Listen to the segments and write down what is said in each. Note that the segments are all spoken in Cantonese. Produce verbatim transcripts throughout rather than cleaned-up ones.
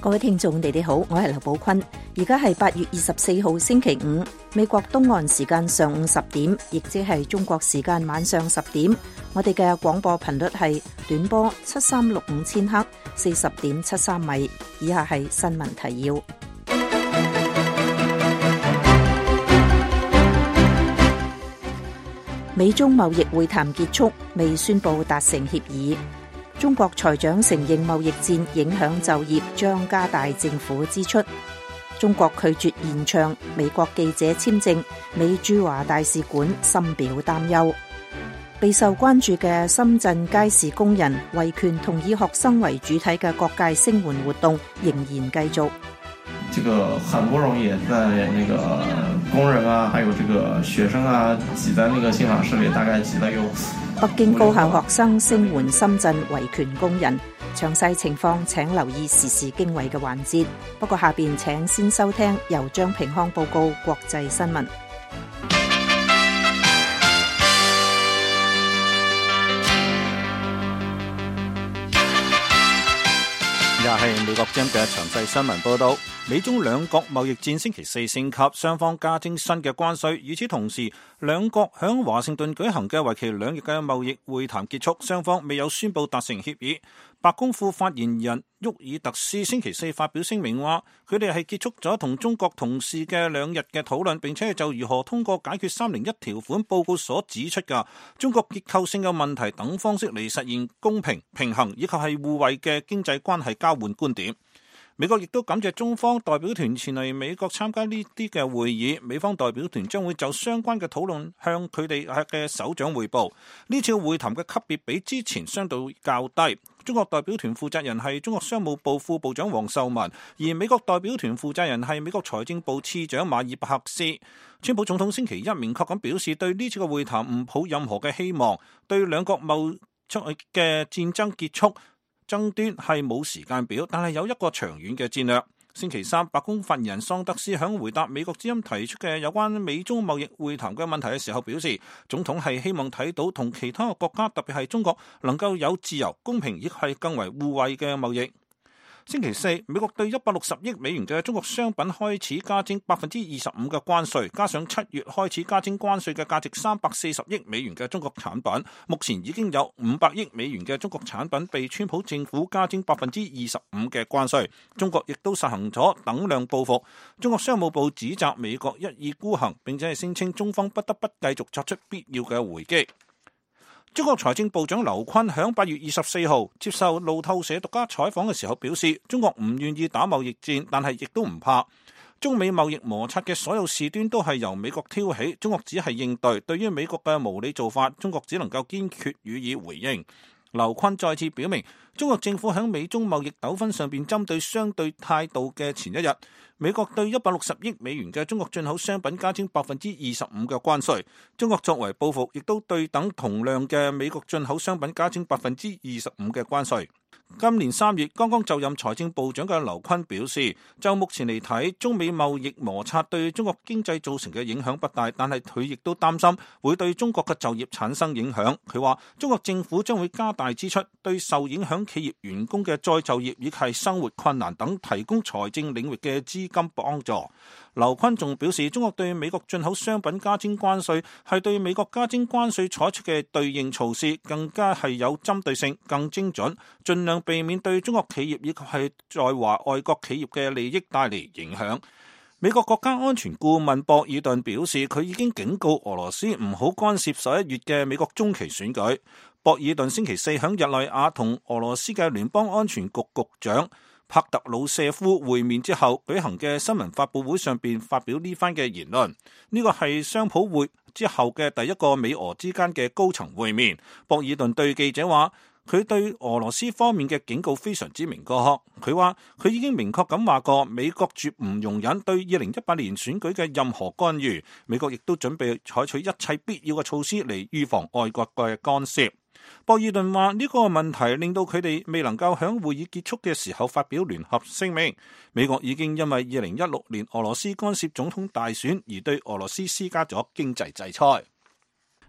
各位聽眾，你哋好，我係劉寶坤。而家係八月二十四號星期五，美國東岸時間上午十點，亦即係中國時間晚上十點。我哋嘅廣播頻率係短波七三六五千赫，四十點七三米。以下係新聞提要。美中貿易會談結束，未宣布達成協議。中國財長承認貿易戰影響就業，將加大政府支出。中國拒絕延長美國記者簽證，美駐華大使館深表擔憂。備受關注嘅深圳街市工人維權同以學生為主體嘅各界聲援活動仍然繼續。 這個很不容易，在那個工人啊，還有這個學生啊，擠在那個欣賞室裏，大概擠得有。 北京高校學生聲援深圳維權工人，詳細情況請留意時事經緯嘅環節。不過下邊請先收聽由張平康報告國際新聞。 又係美國之音嘅詳細新聞報道。美中兩國貿易戰星期四升級，雙方加徵新嘅關稅。與此同時，兩國響華盛頓舉行嘅為期兩日嘅貿易會談結束，雙方未有宣布達成協議。白宮副發言人沃爾特斯星期四發表聲明話，佢哋係結束咗同中國同事嘅兩日嘅討論，並且就如何通過解決三零一條款報告所指出嘅中國結構性嘅問題等方式嚟實現公平、平衡以及係互惠嘅經濟關係交換觀點。美國亦都感謝中方代表團前嚟美國參加呢啲嘅會議，美方代表團將會就相關嘅討論向佢哋嘅首長匯報。呢次會談嘅級別比之前相對較低。中國代表團負責人係中國商務部副部長王受文，而美國代表團負責人係美國財政部次長馬爾伯克斯。川普總統星期一明確咁表示，對呢次嘅會談唔抱任何嘅希望，對兩國貿易嘅戰爭結束爭端係冇時間表，但係有一個長遠嘅戰略。星期三，白宮發言人桑德斯響回答美國之音提出嘅有關美中貿易會談嘅問題嘅時候表示，總統係希望睇到同其他嘅國家，特別係中國，能夠有自由、公平，亦係更為互惠嘅貿易。星期四，美國對一百六十億美元嘅中國商品開始加徵百分之二十五嘅關稅，加上七月開始加徵關稅嘅價值三百四十億美元嘅中國產品，目前已經有五百億美元嘅中國產品被川普政府加徵百分之二十五嘅關稅。中國亦都實行咗等量報復。中國商務部指責美國一意孤行，並且係聲稱中方不得不繼續作出必要嘅回擊。中國財政部長劉昆響八月二十四號接受路透社獨家採訪嘅時候表示，中國唔願意打貿易戰，但係亦都唔怕。中美貿易摩擦嘅所有事端都係由美國挑起，中國只係應對。對於美國嘅無理做法，中國只能夠堅決予以回應。劉昆再次表明，中國政府喺美中貿易糾紛上邊針對相對態度嘅前一日，美國對一百六十億美元嘅中國進口商品加徵百分之二十五嘅關稅，中國作為報復，亦都對等同量嘅美國進口商品加徵百分之二十五嘅關稅。今年三月剛剛就任財政部長嘅劉昆表示，就目前嚟睇，中美貿易摩擦對中國經濟造成嘅影響不大，但係佢亦都擔心會對中國嘅就業產生影響。佢話中國政府將會加大支出，對受影響企業員工嘅再就業以及係生活困難等提供財政領域嘅資金幫助。劉昆仲表示，中國對美國進口商品加徵關稅係對美國加徵關稅採取嘅對應措施，更加係有針對性、更精準，盡量避免對中國企業以及係在華外國企業嘅利益帶嚟影響。美國國家安全顧問博爾頓表示，佢已經警告俄羅斯唔好干涉十一月嘅美國中期選舉。博爾頓星期四響日內瓦同俄羅斯嘅聯邦安全局局長帕特魯舍夫會面之後舉行嘅新聞發佈會上邊發表呢番嘅言論，呢個係雙普會之後嘅第一個美俄之間嘅高層會面。博爾頓對記者話，佢對俄羅斯方面嘅警告非常之明確。佢話佢已經明確咁話過，美國絕唔容忍對二零一八年選舉嘅任何干預，美國亦都準備採取一切必要嘅措施嚟預防外國嘅干涉。博爾頓話呢個問題令到佢哋未能夠喺會議結束嘅時候發表聯合聲明。美國已經因為二零一六年俄羅斯干涉總統大選而對俄羅斯施加咗經濟制裁。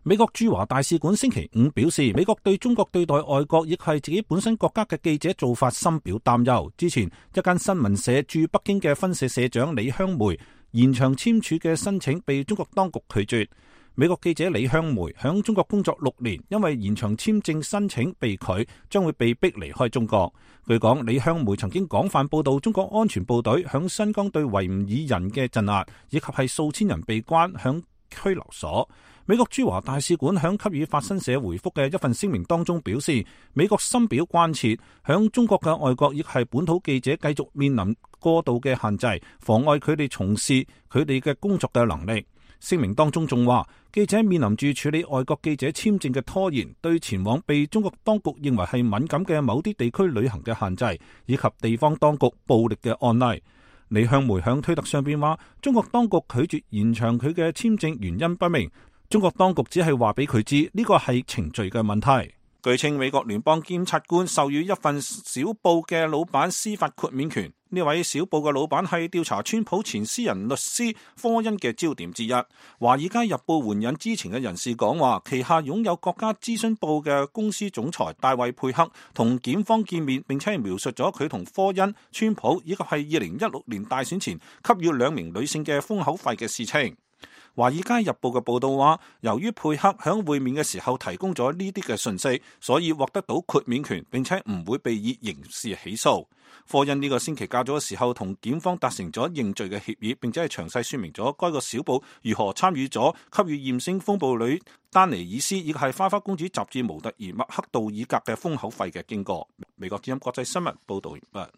美國駐華大使館星期五表示，美國對中國對待外國亦係自己本身國家嘅記者做法深表擔憂。之前一間新聞社駐北京嘅分社社長李香梅延長簽署嘅申請被中國當局拒絕。美國記者李香梅響中國工作六年，因為延長簽證申請被拒，將會被逼離開中國。據講，李香梅曾經廣泛報道中國安全部隊響新疆對維吾爾人嘅鎮壓，以及係數千人被關響拘留所。美國駐華大使館響給予法新社回覆嘅一份聲明當中表示，美國深表關切，響中國嘅外國亦係本土記者繼續面臨過度嘅限制，妨礙佢哋從事佢哋嘅工作嘅能力。聲明當中仲話，記者面臨住處理外國記者簽證嘅拖延，對前往被中國當局認為係敏感嘅某啲地區旅行嘅限制，以及地方當局暴力嘅案例。李香梅響推特上邊話，中國當局拒絕延長佢嘅簽證原因不明。中國當局只係話俾佢知呢個係程序嘅問題。據稱，美國聯邦檢察官授予一份小報嘅老闆司法豁免權。呢位小報嘅老闆係調查川普前私人律師科恩嘅焦點之一。華爾街日報援引知情嘅人士講話，旗下擁有國家諮詢部嘅公司總裁戴維佩克同檢方見面，並且描述咗佢同科恩、川普以及係二零一六年大選前給予兩名女性嘅封口費嘅事情。華爾街日報嘅報道話，由於佩克響會面嘅時候提供咗呢啲嘅信息，所以獲得到豁免權，並且唔會被以刑事起訴。科恩呢個星期較早嘅時候同檢方達成咗認罪嘅協議，並且係詳細說明咗該個小報如何參與咗給予艷星風暴女丹尼爾斯以及係花花公主雜誌模特兒麥克道爾格嘅封口費嘅經過。美國之音國際新聞報道完畢。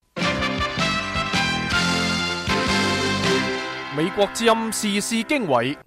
美國之音時事經緯，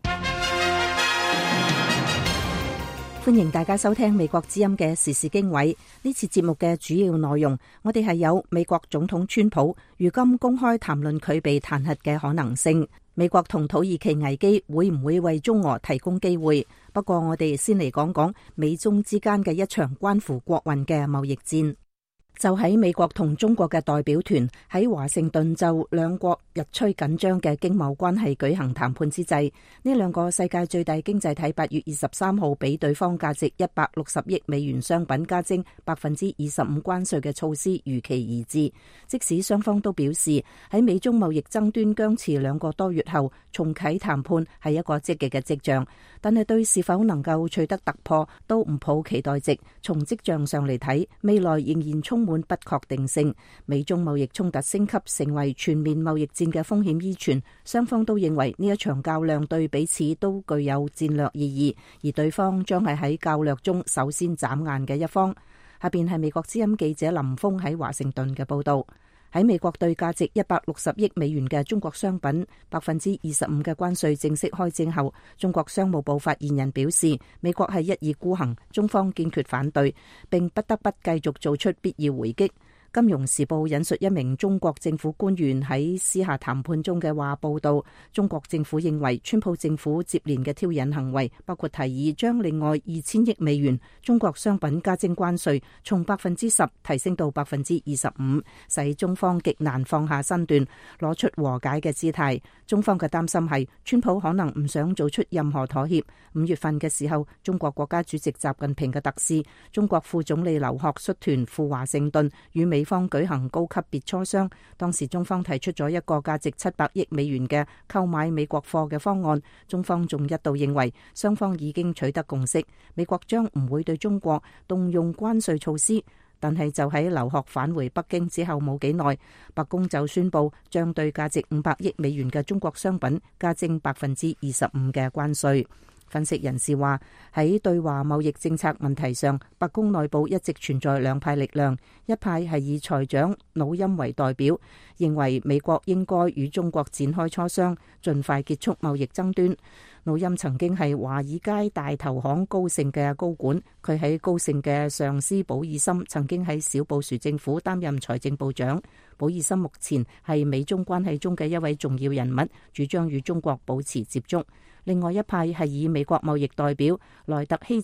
歡迎大家收聽美國之音嘅時事經緯。呢次節目嘅主要內容，我哋係有美國總統川普如今公開談論佢被彈劾嘅可能性，美國同土耳其危機會唔會為中俄提供機會？不過我哋先嚟講講美中之間嘅一場關乎國運嘅貿易戰。就喺美國同中國嘅代表團喺華盛頓就兩國日趨緊張嘅經貿關係舉行談判之際，呢兩個世界最大經濟體八月二十三號俾對方價值一百六十億美元商品加徵百分之二十五關稅嘅措施如期而至。即使雙方都表示喺美中貿易爭端僵持兩個多月後重啟談判係一個積極嘅跡象，但係對是否能夠取得突破都唔抱期待值。從跡象上嚟睇，未來仍然充滿不確定性。美中貿易衝突升級成為全面貿易戰嘅風險依存，雙方都認為呢一場較量對彼此都具有戰略意義，而對方將係喺較量中首先眨眼嘅一方。下邊係美國之音記者林峰喺華盛頓嘅報道。喺美國對價值一百六十億美元嘅中國商品百分之二十五嘅關稅正式開徵後，中國商務部發言人表示，美國係一意孤行，中方堅決反對，並不得不繼續做出必要回擊。金融時報引述一名中國政府官員喺私下談判中嘅話報道，中國政府認為川普政府接連嘅挑釁行為，包括提議將另外二千億美元中國商品加徵關稅從百分之十提升到百分之二十五，使中方極難放下身段，攞出和解嘅姿態。中方嘅擔心係川普可能唔想做出任何妥協。五月份嘅時候，中國國家主席習近平嘅特使、中國副總理劉鶴率團赴華盛頓與美方舉行高級別磋商，當時中方提出咗一個價值七百億美元嘅購買美國貨嘅方案，中方仲一度認為雙方已經取得共識，美國將唔會對中國動用關稅措施。但係就喺劉鶴返回北京之後冇幾耐，白宮就宣布將對價值五百億美元嘅中國商品加徵百分之二十五嘅關稅。分析人士話，喺對華貿易政策問題上，白宮內部一直存在兩派力量，一派係以財長努欽為代表，認為美國應該與中國展開磋商，盡快結束貿易爭端。努欽曾經係華爾街大投行高盛嘅高管，佢喺高盛嘅上司保爾森曾經喺小布殊政府擔任財政部長。保爾森目前係美中關係中嘅一位重要人物，主張與中國保持接觸。另外一派係以美國貿易代表萊特希澤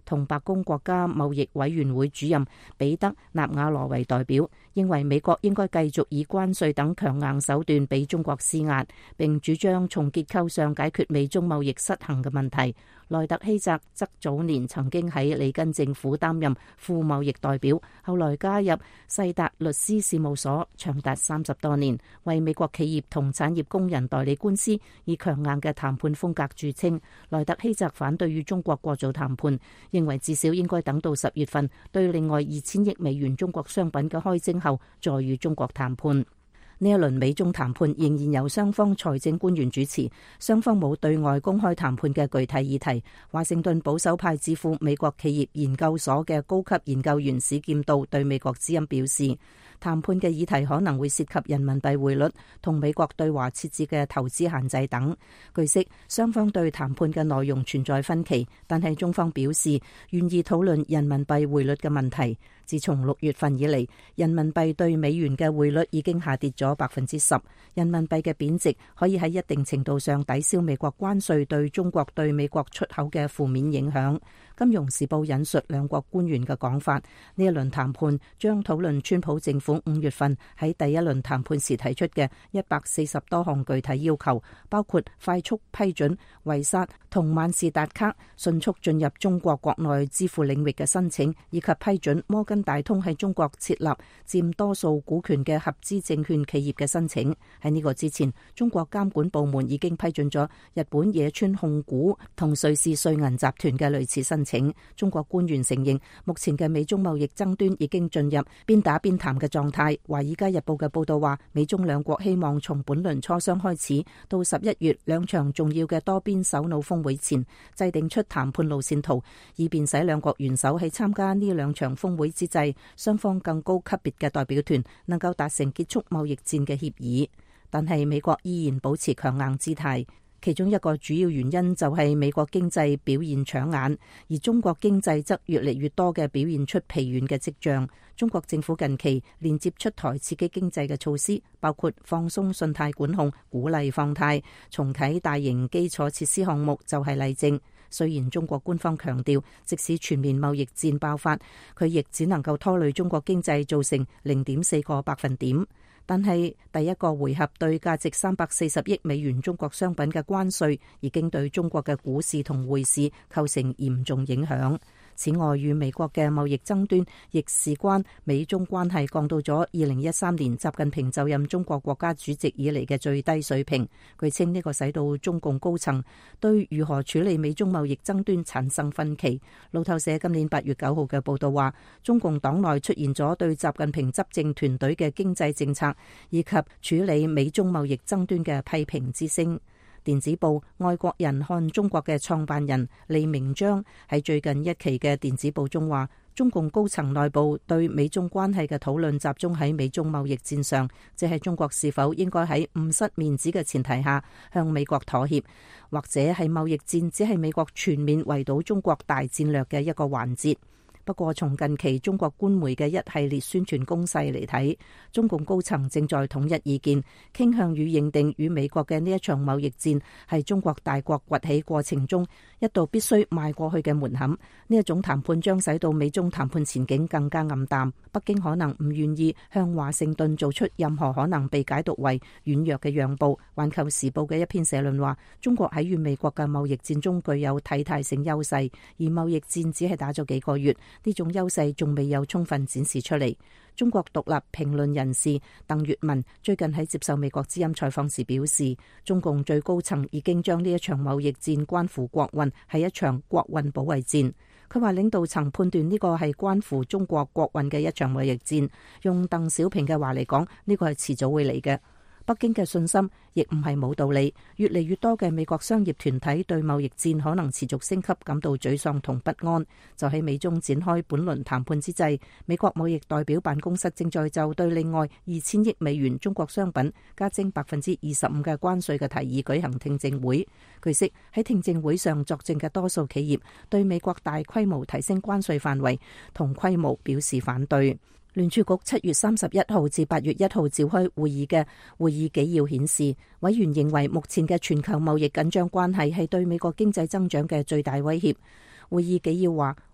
同白宮國家貿易委員會主任彼得納瓦羅為代表，認為美國應該繼續以關稅等強硬手段俾中國施壓，並主張從結構上解決美中貿易失衡嘅問題。萊特希澤則早年曾經喺里根政府擔任副貿易代表，後來加入世達律師事務所，長達三十多年，為美國企業同產業工人代理官司，以強硬嘅談判風格著稱。萊特希澤反對與中國過早談判，認為至少應該等到十月份對另外二千億美元中國商品嘅開徵後，再與中國談判。呢一輪美中談判仍然由雙方財政官員主持，雙方冇對外公開談判嘅具體議題。華盛頓保守派智庫美國企業研究所嘅高級研究員史劍道對美國之音表示，談判嘅議題可能會涉及人民幣匯率同美國對華設置嘅投資限制等。據悉，雙方對談判嘅內容存在分歧，但係中方表示願意討論人民幣匯率嘅問題。自從六月份以嚟，人民幣對美元嘅匯率已經下跌咗百分之十。人民幣嘅貶值可以喺一定程度上抵消美國關稅對中國對美國出口嘅負面影響。金融時報引述兩國官員嘅講法，呢一輪談判將討論川普政府五月份喺第一輪談判時提出嘅一百四十多項具體要求，包括快速批准維薩同萬事達卡迅速進入中國國內支付領域嘅申請，以及批准摩根大通喺中國設立佔多數股權嘅合資證券企業嘅申請。喺呢個之前，中國監管部門已經批准咗日本野村控股同瑞士瑞銀集團嘅類似申請。中國官員承認，目前嘅美中貿易爭端已經進入邊打邊談嘅狀態。華爾街日報嘅報道話，美中兩國希望從本輪磋商開始，到十一月兩場重要嘅多邊首腦峰會前，制定出談判路線圖，以便使兩國元首喺參加呢兩場峰會之際，雙方更高級別嘅代表團能夠達成結束貿易戰嘅協議。但係美國依然保持強硬姿態。其中一個主要原因就係美國經濟表現搶眼，而中國經濟則越嚟越多嘅表現出疲軟嘅跡象。中國政府近期連接出台刺激經濟嘅措施，包括放鬆信貸管控、鼓勵放貸、重啟大型基礎設施項目就係例證。雖然中國官方強調，即使全面貿易戰爆發，佢亦只能夠拖累中國經濟造成零點四個百分點。但係第一個回合對價值三百四十億美元中國商品嘅關稅，已經對中國嘅股市同匯市構成嚴重影響。此外，與美國嘅貿易爭端亦事關美中關係降到咗二零一三年習近平就任中國國家主席以嚟嘅最低水平。據稱呢個使到中共高層對如何處理美中貿易爭端產生分歧。路透社今年八月九號嘅報道話，中共黨內出現咗對習近平執政團隊嘅經濟政策以及處理美中貿易爭端嘅批評之聲。電子報《外國人看中國》嘅創辦人李明章喺最近一期嘅電子報中話，中共高層內部對美中關係嘅討論集中喺美中貿易戰上，即係中國是否應該喺唔失面子嘅前提下向美國妥協，或者係貿易戰只係美國全面圍堵中國大戰略嘅一個環節。不過，從近期中國官媒嘅一系列宣傳攻勢嚟睇，中共高層正在統一意見，傾向於認定與美國嘅呢一場貿易戰係中國大國崛起過程中一道必須邁過去嘅門檻。呢一種談判將使到美中談判前景更加暗淡。北京可能唔願意向華盛頓做出任何可能被解讀為軟弱嘅讓步。環球時報嘅一篇社論話，中國喺與美國嘅貿易戰中具有體態性優勢，而貿易戰只係打咗幾個月。呢種優勢仲未有充分展示出嚟。中國獨立評論人士鄧月文最近喺接受美國之音採訪時表示，中共最高層已經將呢一場貿易戰關乎國運，係一場國運保衛戰。佢話領導層判斷呢個係關乎中國國運嘅一場貿易戰，用鄧小平嘅話嚟講，呢個係遲早會嚟嘅。北京嘅信心亦唔係冇道理，越嚟越多嘅美國商業團體對貿易戰可能持續升級感到沮喪同不安。就喺美中展開本輪談判之際，美國貿易代表辦公室正在就對另外二千億美元中國商品加徵百分之二十五嘅關稅嘅提議舉行聽證會。據悉喺聽證會上作證嘅多數企業對美國大規模提升關稅範圍同規模表示反對。聯儲局七月三十一號至八月一號召開會議嘅會議紀要顯示，委員認為目前嘅全球貿易緊張關係係對美國經濟增長嘅最大威脅。會議紀要話，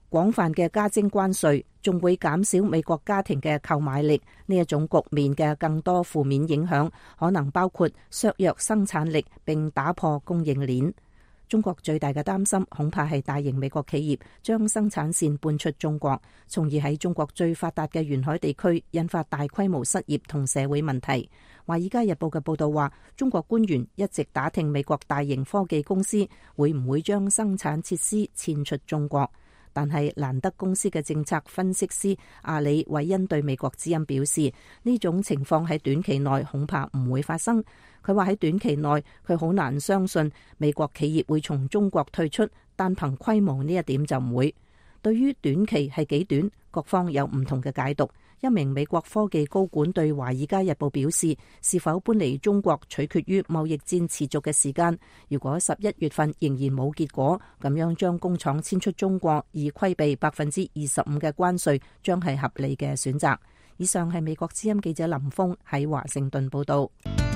廣泛嘅加徵關稅仲會減少美國家庭嘅購買力。呢一種局面嘅更多負面影響可能包括削弱生產力並打破供應鏈。中國最大嘅擔心恐怕係大型美國企業將生產線搬出中國，從而喺中國最發達嘅沿海地區引發大規模失業同社會問題。華爾街日報嘅報道話，中國官員一直打聽美國大型科技公司會唔會將生產設施遷出中國。但係蘭德公司嘅政策分析師阿里韋恩對美國之音表示，呢種情況喺短期內恐怕唔會發生。佢話喺短期內佢好難相信美國企業會從中國退出，單憑規模呢一點就唔會。對於短期係幾短，各方有唔同嘅解讀。一名美國科技高管對《華爾街日報》表示，是否搬離中國取決於貿易戰持續嘅時間。如果十一月份仍然冇結果，咁樣將工廠遷出中國而規避百分之二十五嘅關稅，將係合理嘅選擇。以上係美國之音記者林峰喺華盛頓報道。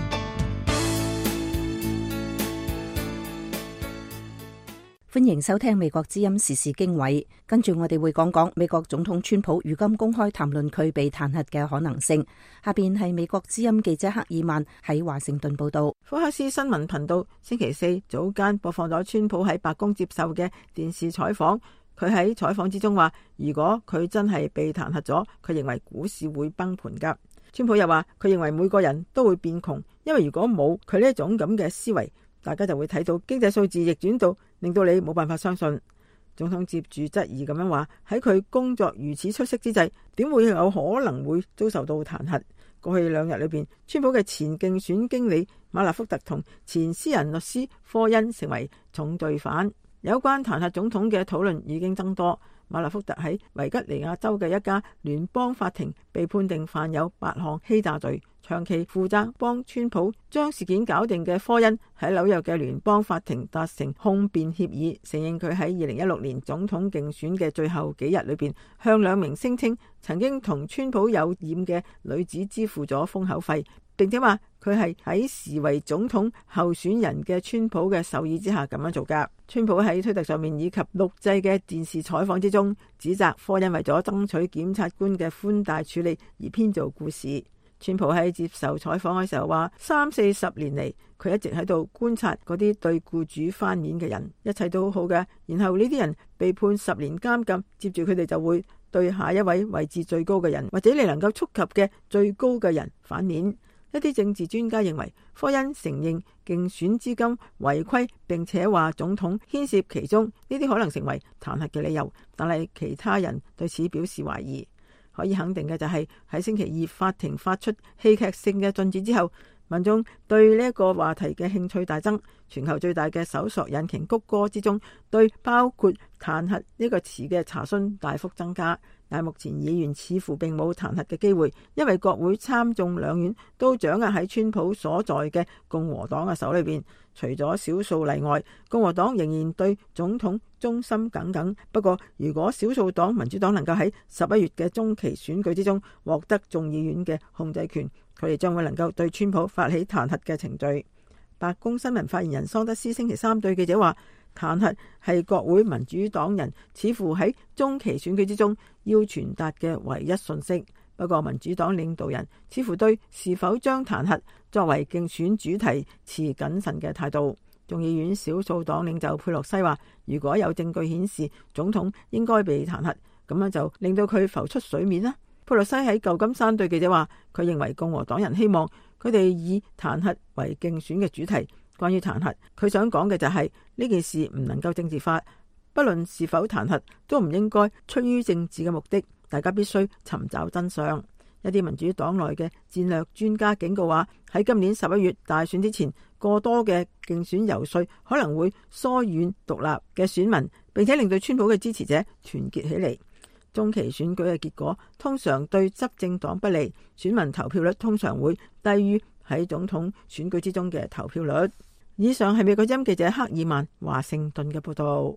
歡迎收聽美國之音時事經緯，跟住我哋會講講美國總統川普如今公開談論佢被彈劾嘅可能性。下邊係美國之音記者克爾曼喺華盛頓報道。 福克斯新聞頻道星期四早間播放咗川普喺白宮接受嘅電視採訪，佢喺採訪之中話，如果佢真係被彈劾咗，佢認為股市會崩盤噶。川普又話，佢認為每個人都會變窮，因為如果冇佢呢一種咁嘅思維，大家就會睇到經濟數字逆轉到令到你冇辦法相信。總統接住質疑咁樣話，喺佢工作如此出色之際，點會有可能會遭受到彈劾？過去兩日裏邊，川普嘅前競選經理馬納福特同前私人律師科恩成為重罪犯。有關彈劾總統嘅討論已經增多。馬納福特喺維吉尼亞州嘅一家聯邦法庭被判定犯有八項欺詐罪。長期負責幫川普將事件搞定嘅科恩喺紐約嘅聯邦法庭達成控辯協議，承認佢喺二零一六年總統競選嘅最後幾日裏邊，向兩名聲稱曾經同川普有染嘅女子支付咗封口費，並且話佢係喺時為總統候選人嘅川普嘅授意之下咁樣做㗎。川普喺推特上面以及錄製嘅電視採訪之中，指責科恩為咗爭取檢察官嘅寬大處理而編造故事。川普喺接受採訪嘅時候話，三四十年嚟，佢一直喺度觀察嗰啲對僱主翻面嘅人，一切都好好嘅。然後呢啲人被判十年監禁，接住佢哋就會對下一位位置最高嘅人，或者你能夠觸及嘅最高嘅人反面。一啲政治專家認為，科恩承認競選資金違規，並且話總統牽涉其中，呢啲可能成為彈劾嘅理由。但係其他人對此表示懷疑。可以肯定嘅就係喺星期二法庭發出戲劇性嘅進展之後，民眾對呢一個話題嘅興趣大增。全球最大嘅搜索引擎谷歌之中，對包括彈劾呢個詞嘅查詢大幅增加。但係目前議員似乎並冇彈劾嘅機會，因為國會參眾兩院都掌握喺川普所在嘅共和黨嘅手裏邊。除咗少數例外，共和黨仍然對總統忠心耿耿。不過，如果少數黨民主黨能夠喺十一月嘅中期選舉之中獲得眾議院嘅控制權，佢哋將會能夠對川普發起彈劾嘅程序。白宮新聞發言人桑德斯星期三對記者話，彈劾係國會民主黨人似乎喺中期選舉之中要傳達嘅唯一訊息。不過民主黨領導人似乎對是否將彈劾作為競選主題持謹慎嘅態度。眾議院少數黨領袖佩洛西話，如果有證據顯示總統應該被彈劾，咁樣就令到佢浮出水面啦。佩洛西喺舊金山對記者話，佢認為共和黨人希望佢哋以彈劾為競選嘅主題。關於彈劾，佢想講嘅就係呢件事唔能夠政治化，不論是否彈劾都唔應該出於政治嘅目的，大家必須尋找真相。一啲民主黨內嘅戰略專家警告話，喺今年十一月大選之前，過多嘅競選遊說可能會疏遠獨立嘅選民，並且令到川普嘅支持者團結起嚟。中期選舉嘅結果通常對執政黨不利，選民投票率通常會低於喺總統選舉之中嘅投票率。以上係美國之音記者克爾曼華盛頓嘅報道。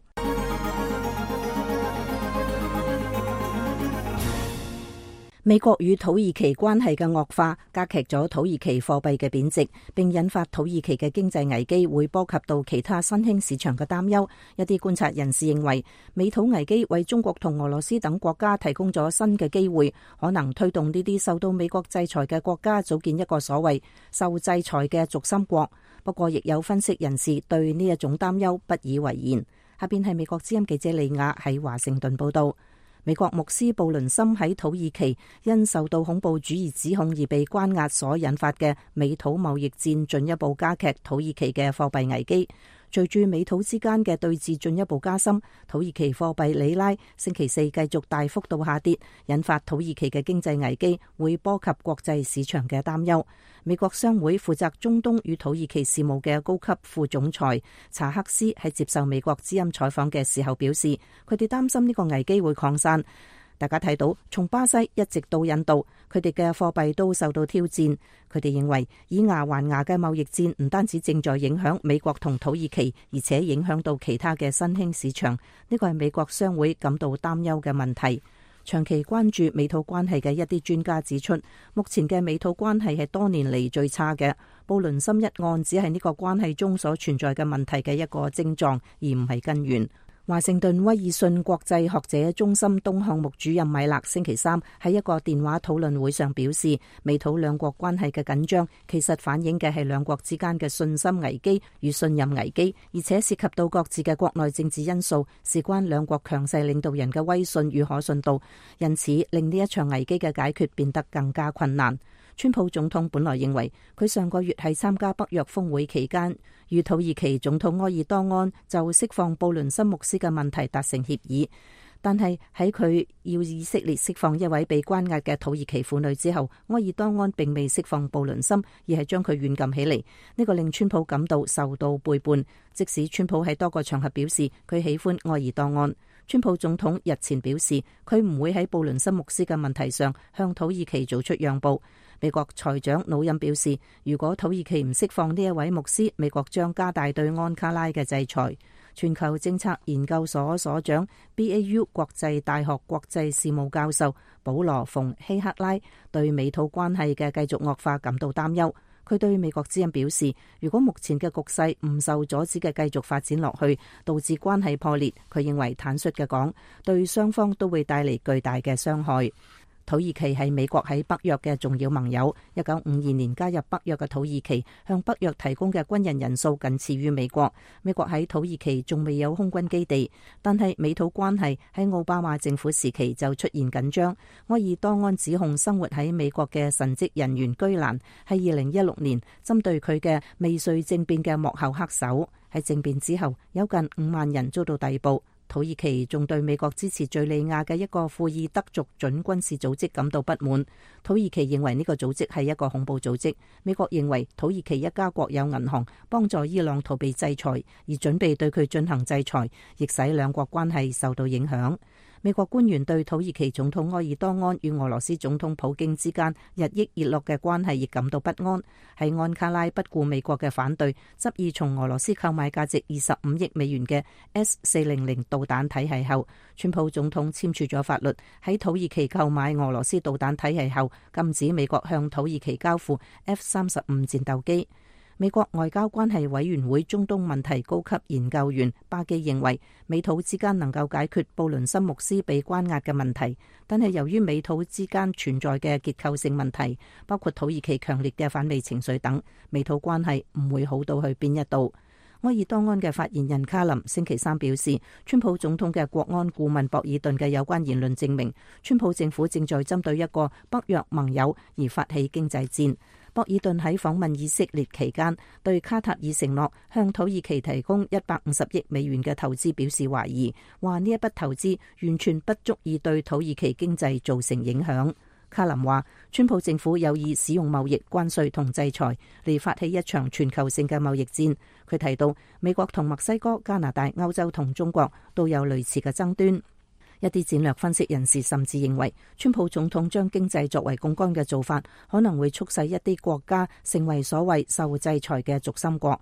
美國與土耳其關係嘅惡化，加劇咗土耳其貨幣嘅貶值，並引發土耳其嘅經濟危機，會波及到其他新興市場嘅擔憂。一啲觀察人士認為，美土危機為中國同俄羅斯等國家提供咗新嘅機會，可能推動呢啲受到美國制裁嘅國家組建一個所謂受制裁嘅軸心國。不過，亦有分析人士對呢一種擔憂不以為然。下邊係美國之音記者利亞喺華盛頓報道。美國牧師布倫森喺土耳其因受到恐怖主義指控而被關押所引發嘅美土貿易戰進一步加劇土耳其嘅貨幣危機。隨住美土之間嘅對峙進一步加深，土耳其貨幣里拉星期四繼續大幅度下跌，引發土耳其嘅經濟危機，會波及國際市場嘅擔憂。美國商會負責中東與土耳其事務嘅高級副總裁查克斯喺接受美國之音採訪嘅時候表示，佢哋擔心呢個危機會擴散。大家睇到，從巴西一直到印度，佢哋嘅貨幣都受到挑戰。佢哋認為以牙還牙嘅貿易戰唔單止正在影響美國同土耳其，而且影響到其他嘅新興市場。呢個係美國商會感到擔憂嘅問題。長期關注美土關係嘅一啲專家指出，目前嘅美土關係係多年嚟最差嘅。布倫森一案只係呢個關係中所存在嘅問題嘅一個症狀，而唔係根源。華盛頓威爾遜國際學者中心東項目主任米勒星期三喺一個電話討論會上表示，美土兩國關係嘅緊張其實反映嘅係兩國之間嘅信心危機與信任危機，而且涉及到各自嘅國內政治因素，事關兩國強勢領導人嘅威信與可信度，因此令呢一場危機嘅解決變得更加困難。川普總統本來認為佢上個月喺參加北約峰會期間，與土耳其總統埃爾多安就釋放布倫森牧師嘅問題達成協議，但係喺佢要以色列釋放一位被關押嘅土耳其婦女之後，埃爾多安並未釋放布倫森，而係將佢軟禁起嚟。呢個令川普感到受到背叛，即使川普喺多個場合表示佢喜歡埃爾多安。川普總統日前表示，佢唔會喺布倫森牧師嘅問題上向土耳其做出讓步。美國財長努欽表示，如果土耳其唔釋放呢一位牧師，美國將加大對安卡拉嘅制裁。全球政策研究所所長 B A U 國際大學國際事務教授保羅馮希克拉對美土關係嘅繼續惡化感到擔憂。佢對美國之音表示，如果目前嘅局勢唔受阻止嘅繼續發展落去，導致關係破裂，佢認為坦率嘅講，對雙方都會帶嚟巨大嘅傷害。土耳其係美國喺北約嘅重要盟友。一九五二年加入北約嘅土耳其向北約提供嘅軍人人數僅次於美國。美國喺土耳其仲未有空軍基地，但係美土關係喺奧巴馬政府時期就出現緊張。埃爾多安指控生活喺美國嘅神職人員居蘭係二零一六年針對佢嘅未遂政變嘅幕後黑手。喺政變之後，有近五萬人遭到逮捕。土耳其仲對美國支持敘利亞嘅一個庫爾德族準軍事組織感到不滿。土耳其認為呢個組織係一個恐怖組織。美國認為土耳其一家國有銀行幫助伊朗逃避制裁，而準備對佢進行制裁，亦使兩國關係受到影響。美國官員對土耳其總統埃爾多安與俄羅斯總統普京之間日益熱絡嘅關係亦感到不安。喺安卡拉不顧美國嘅反對，執意從俄羅斯購買價值二十五億美元嘅 S 四零零導彈體系後，川普總統簽署咗法律，喺土耳其購買俄羅斯導彈體系後，禁止美國向土耳其交付 F 三十五戰鬥機。美國外交關係委員會中東問題高級研究員巴基認為，美土之間能夠解決布倫森牧師被關押嘅問題，但係由於美土之間存在嘅結構性問題，包括土耳其強烈嘅反美情緒等，美土關係唔會好到去邊一度。埃爾多安嘅發言人卡林星期三表示，川普總統嘅國安顧問博爾頓嘅有關言論證明，川普政府正在針對一個北約盟友而發起經濟戰。博爾頓喺訪問以色列期間，對卡塔爾承諾向土耳其提供一百五十億美元嘅投資表示懷疑，話呢一筆投資完全不足以對土耳其經濟造成影響。卡林話，川普政府有意使用貿易關稅同制裁嚟發起一場全球性嘅貿易戰。佢提到，美國同墨西哥、加拿大、歐洲同中國都有類似嘅爭端。一啲戰略分析人士甚至認為，川普總統將經濟作為槓桿嘅做法，可能會促使一啲國家成為所謂受制裁嘅軸心國。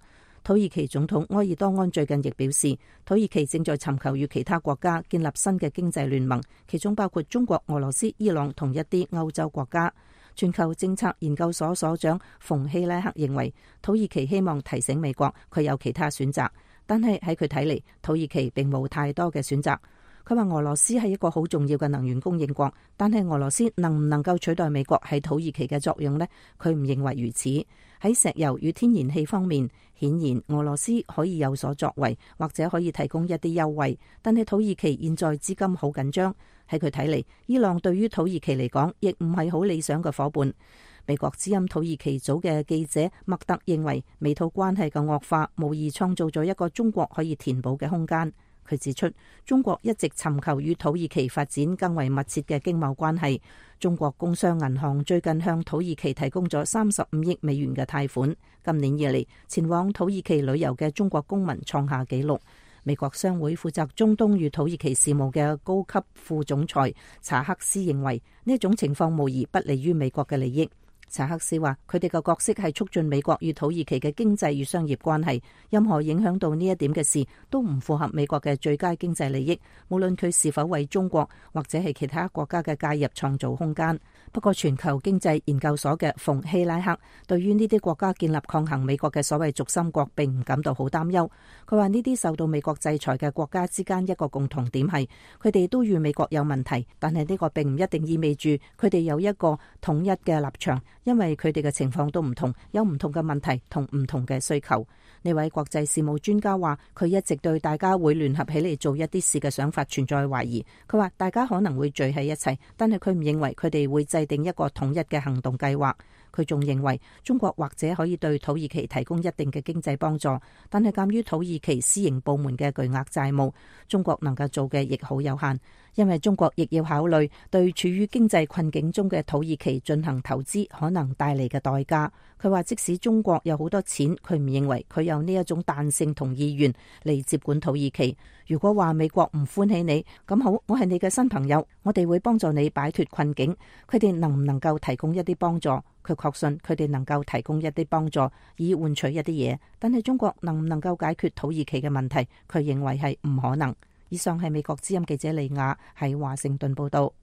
土耳其總統埃爾多安最近亦表示，土耳其正在尋求與其他國家建立新嘅經濟聯盟，其中包括中國、俄羅斯、伊朗同一啲歐洲國家。全球政策研究所所長馮希拉克認為，土耳其希望提醒美國佢有其他選擇，但係喺佢睇嚟，土耳其並冇太多嘅選擇。佢話俄羅斯係一個好重要嘅能源供應國，但係俄羅斯能唔能夠取代美國喺土耳其嘅作用呢？佢唔認為如此。喺石油與天然氣方面，顯然俄羅斯可以有所作為，或者可以提供一啲優惠，但係土耳其現在資金好緊張。喺佢睇嚟，伊朗對於土耳其嚟講亦唔係好理想嘅夥伴。美國之音土耳其組嘅記者麥特認為，美土關係嘅惡化無疑創造咗一個中國可以填補嘅空間。佢指出，中國一直尋求與土耳其發展更為密切嘅經貿關係。中國工商銀行最近向土耳其提供咗三十五億美元嘅貸款。今年以嚟，前往土耳其旅遊嘅中國公民創下紀錄。美國商會負責中東與土耳其事務嘅高級副總裁查克斯認為，呢一種情況無疑不利於美國嘅利益。查克斯話：佢哋嘅角色係促進美國與土耳其嘅經濟與商業關係，任何影響到呢一點嘅事都唔符合美國嘅最佳經濟利益，無論佢是否為中國或者係其他國家嘅介入創造空間。不過，全球經濟研究所嘅馮希拉克對於呢啲國家建立抗衡美國嘅所謂軸心國並唔感到好擔憂。佢話呢啲受到美國制裁嘅國家之間一個共同點係，佢哋都與美國有問題，但係呢個並唔一定意味住佢哋有一個統一嘅立場。因為佢哋嘅情況都唔同，有唔同嘅問題同唔同嘅需求。呢位國際事務專家話，佢一直對大家會聯合起嚟做一啲事嘅想法存在懷疑。佢話大家可能會聚喺一齊，但係佢唔認為佢哋會制定一個統一嘅行動計劃。佢仲認為中國或者可以對土耳其提供一定嘅經濟幫助，但係鑑於土耳其私營部門嘅巨額債務，中國能夠做嘅亦好有限。因為中國亦要考慮對處於經濟困境中嘅土耳其進行投資可能帶嚟嘅代價。佢話即使中國有好多錢，佢唔認為佢有呢一種彈性同意願嚟接管土耳其。如果話美國唔歡喜你，咁好，我係你嘅新朋友，我哋會幫助你擺脫困境。佢哋能唔能夠提供一啲幫助？佢確信佢哋能夠提供一啲幫助，以換取一啲嘢。但係中國能唔能夠解決土耳其嘅問題？佢認為係唔可能。以上係美國之音記者李雅喺華盛頓報道。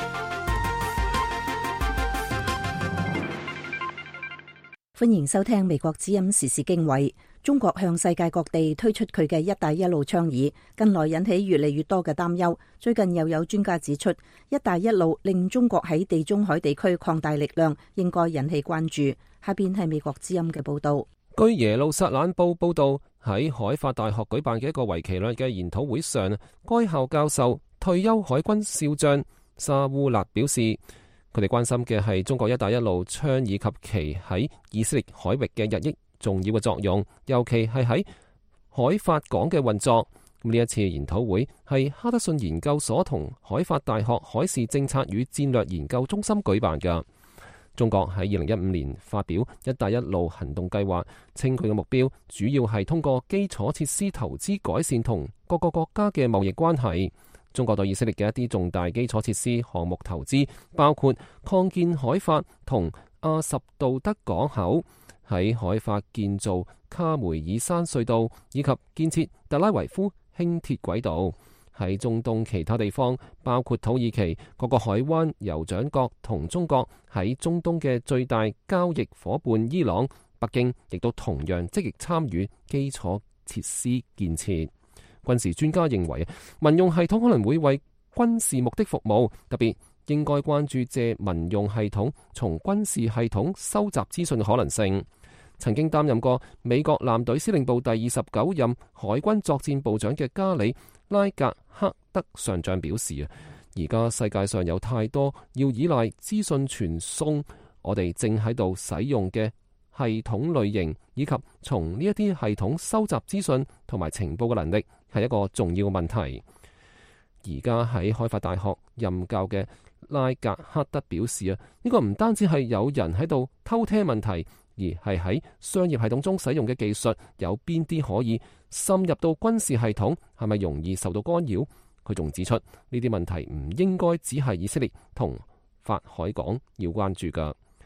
歡迎收聽美國之音時事經緯。中國向世界各地推出佢嘅一帶一路倡議，近來引起越嚟越多嘅擔憂。最近又有專家指出，一帶一路令中國喺地中海地區擴大力量，應該引起關注。下邊係美國之音嘅報道。 據耶路撒冷報報道，喺海法大學舉辦嘅一個為期兩日嘅研討會上，該校教授退休海軍少將沙烏勒表示，佢哋關心嘅係中國一帶一路倡議及其喺以色列海域嘅日益重要嘅作用，尤其係喺海法港嘅運作。呢一次研討會係哈德遜研究所同海法大學海事政策與戰略研究中心舉辦嘅。中國喺二零一五年發表一帶一路行動計劃，稱佢嘅目標主要係通過基礎設施投資改善同各個國家嘅貿易關係。中國對以色列嘅一啲重大基礎設施項目投資，包括擴建海法同阿什杜德港口，喺海法建造卡梅爾山隧道，以及建設特拉維夫輕鐵軌道。喺中東其他地方，包括土耳其、各個海灣、酋長國同中國喺中東嘅最大交易夥伴伊朗、北京，亦都同樣積極參與基礎設施建設。軍事專家認為，民用系統可能會為軍事目的服務，特別應該關注借民用系統從軍事系統收集資訊嘅可能性。曾經擔任過美國艦隊司令部第二十九任海軍作戰部長嘅加里拉格克德上將表示啊，而家世界上有太多要依賴資訊傳送，我哋正喺度使用嘅系統類型以及從呢一啲系統收集資訊同埋情報嘅能力係一個重要嘅問題。而家喺海法大學任教嘅拉格克德表示啊，呢個唔單止係有人喺度偷聽問題，而係喺商業系統中使用嘅技術有邊啲可以滲入到軍事系統，係咪容易受到干擾？佢仲指出呢啲問題唔應該只係以色列同法海港要關注㗎。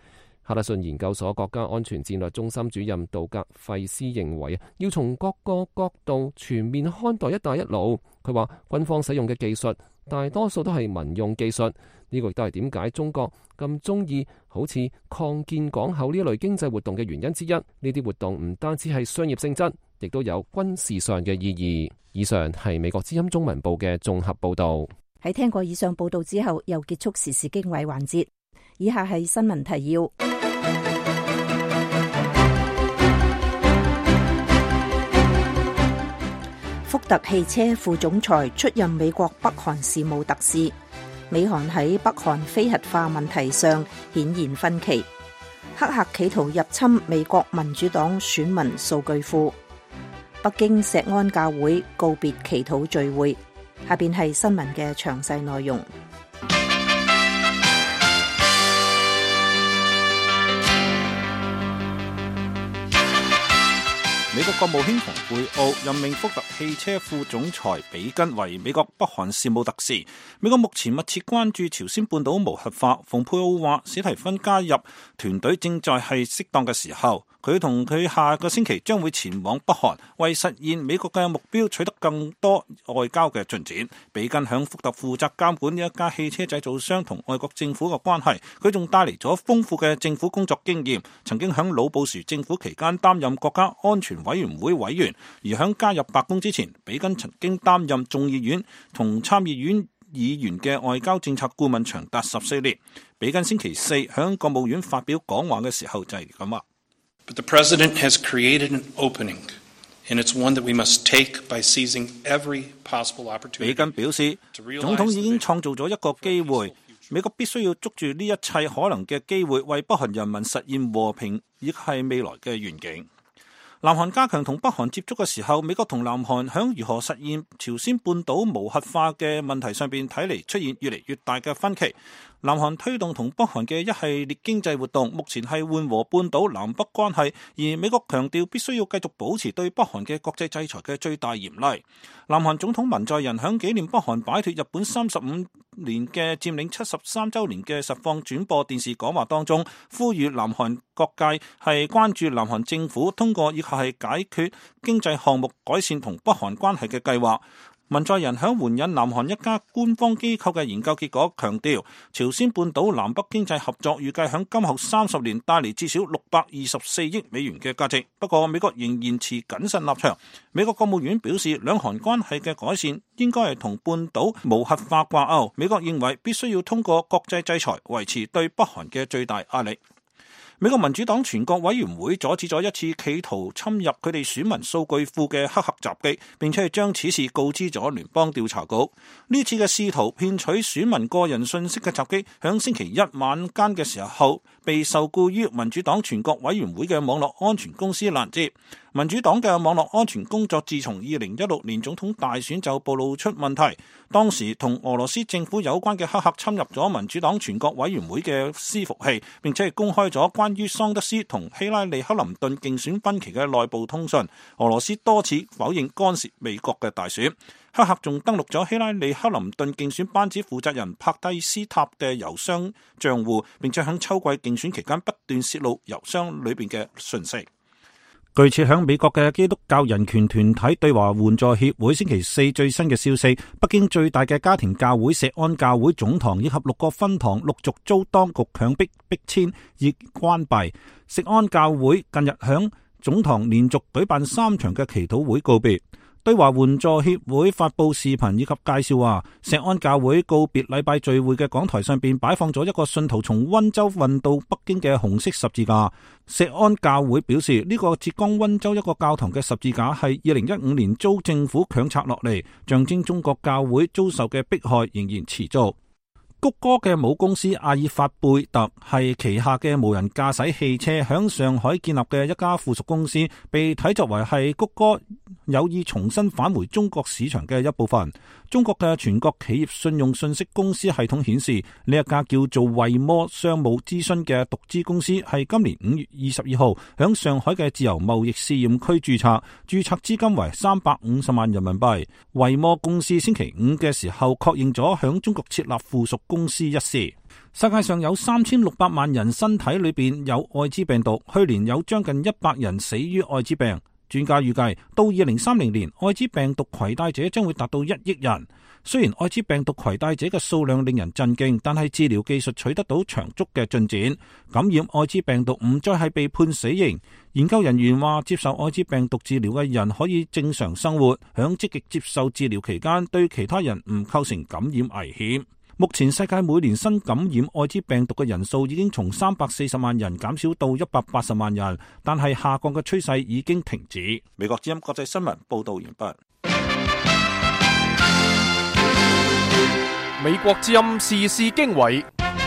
哈德遜研究所國家安全戰略中心主任杜格費斯認為，要從各個角度全面看待一帶一路。佢話軍方使用嘅技術大多數都係民用技術，呢個亦都係點解中國咁中意好似擴建港口呢一類經濟活動嘅原因之一。呢啲活動唔單止係商業性質，亦都有軍事上嘅意義。以上係美國之音中文部嘅綜合報導。 喺聽過以上報導之後，又結束時事經緯環節。以下係新聞提要。福特汽車副總裁出任美國北韓事務特使。美韓喺北韓非核化問題上顯現分歧。黑客企圖入侵美國民主黨選民數據庫。北京石安教會告別祈禱聚會。下邊係新聞嘅詳細內容。 美國國務卿蓬佩奧任命福特汽車副總裁比根為美國北韓事務特使。美國目前密切關注朝鮮半島無核化。蓬佩奧話，史提芬加入團隊正在係適當嘅時候。佢同佢下個星期將會前往北韓，為實現美國嘅目標取得更多外交嘅進展。比根響福特負責監管呢一家汽車製造商同外國政府嘅關係，佢仲帶嚟咗豐富嘅政府工作經驗。曾經響老布殊政府期間擔任國家安全委員會委員，而響加入白宮之前，比根曾經擔任眾議院同參議院議員嘅外交政策顧問長達十四年。比根星期四響國務院發表講話嘅時候就係咁話。 But the president has created an opening, and it's one that we must take by seizing every possible opportunity. 比根表示，總統已經創造咗一個機會，美國必須要捉住呢一切可能嘅機會，為北韓人民實現和平，亦係未來嘅願景。南韓加強同北韓接觸嘅時候，美國同南韓響如何實現朝鮮半島無核化嘅問題上邊睇嚟出現越嚟越大嘅分歧。南韓推動同北韓嘅一系列經濟活動，目前係緩和半島南北關係，而美國強調必須要繼續保持對北韓嘅國際制裁嘅最大嚴厲。南韓總統文在寅響紀念北韓擺脫日本三十五年嘅佔領七十三週年嘅實況轉播電視講話當中，呼籲南韓各界係關注南韓政府通過以及係解決經濟項目改善同北韓關係嘅計劃。文在寅響援引南韓一家官方機構嘅研究結果，強調朝鮮半島南北經濟合作預計響今後三十年帶嚟至少六百二十四億美元嘅價值。不過美國仍然持謹慎立場。美國國務院表示，兩韓關係嘅改善應該係同半島無核化掛鈎。美國認為必須要通過國際制裁維持對北韓嘅最大壓力。美國民主黨全國委員會阻止咗一次企圖侵入佢哋選民數據庫嘅黑客襲擊，並且係將此事告知咗聯邦調查局。呢次嘅試圖騙取選民個人信息嘅襲擊，響星期一晚間嘅時候被受雇於民主黨全國委員會嘅網絡安全公司攔截。民主黨嘅網絡安全工作自從二零一六年總統大選就暴露出問題，當時同俄羅斯政府有關嘅黑客侵入咗民主黨全國委員會嘅伺服器，並且係公開咗關於桑德斯同希拉里克林頓競選分歧嘅內部通訊。俄羅斯多次否認干涉美國嘅大選。黑客仲登錄咗希拉里克林頓競選班子負責人帕蒂斯塔嘅郵箱賬戶，並且喺秋季競選期間不斷泄露郵箱裏邊嘅訊息。據設響美國嘅基督教人權團體對華援助協會星期四最新嘅消息，北京最大嘅家庭教會石安教會總堂以及六個分堂陸續遭當局強迫逼遷而關閉。石安教會近日響總堂連續舉辦三場嘅祈禱會告別。對華援助協會發佈視頻以及介紹話，石安教會告別禮拜聚會嘅講台上邊擺放咗一個信徒從溫州運到北京嘅紅色十字架。石安教會表示，呢個浙江溫州一個教堂嘅十字架係二零一五年遭政府強拆落嚟，象徵中國教會遭受嘅迫害仍然持續。谷歌嘅母公司阿爾法貝特係旗下嘅無人駕駛汽車響上海建立嘅一家附屬公司，被睇作為係谷歌有意重新返回中國市場嘅一部分。中國嘅全國企業信用信息公司系統顯示，呢一家叫做惠摩商務諮詢嘅獨資公司係今年五月二十二號響上海嘅自由貿易試驗區註冊，註冊資金為三百五十萬人民幣。惠摩公司星期五嘅時候確認咗響中國設立附屬公司一事。 世界上有三千六百萬人身體裏邊有艾滋病毒，去年有將近一百人死於艾滋病。專家預計到二零三零年，艾滋病毒攜帶者將會達到一億人。雖然艾滋病毒攜帶者嘅數量令人震驚，但係治療技術取得到長足嘅進展。感染艾滋病毒唔再係被判死刑。研究人員話，接受艾滋病毒治療嘅人可以正常生活，響積極接受治療期間對其他人唔構成感染危險。目前世界每年新感染艾滋病毒嘅人數已經從三百四十萬人減少到一百八十萬人，但係下降嘅趨勢已經停止。美國之音國際新聞報道完畢。 美國之音時事經緯，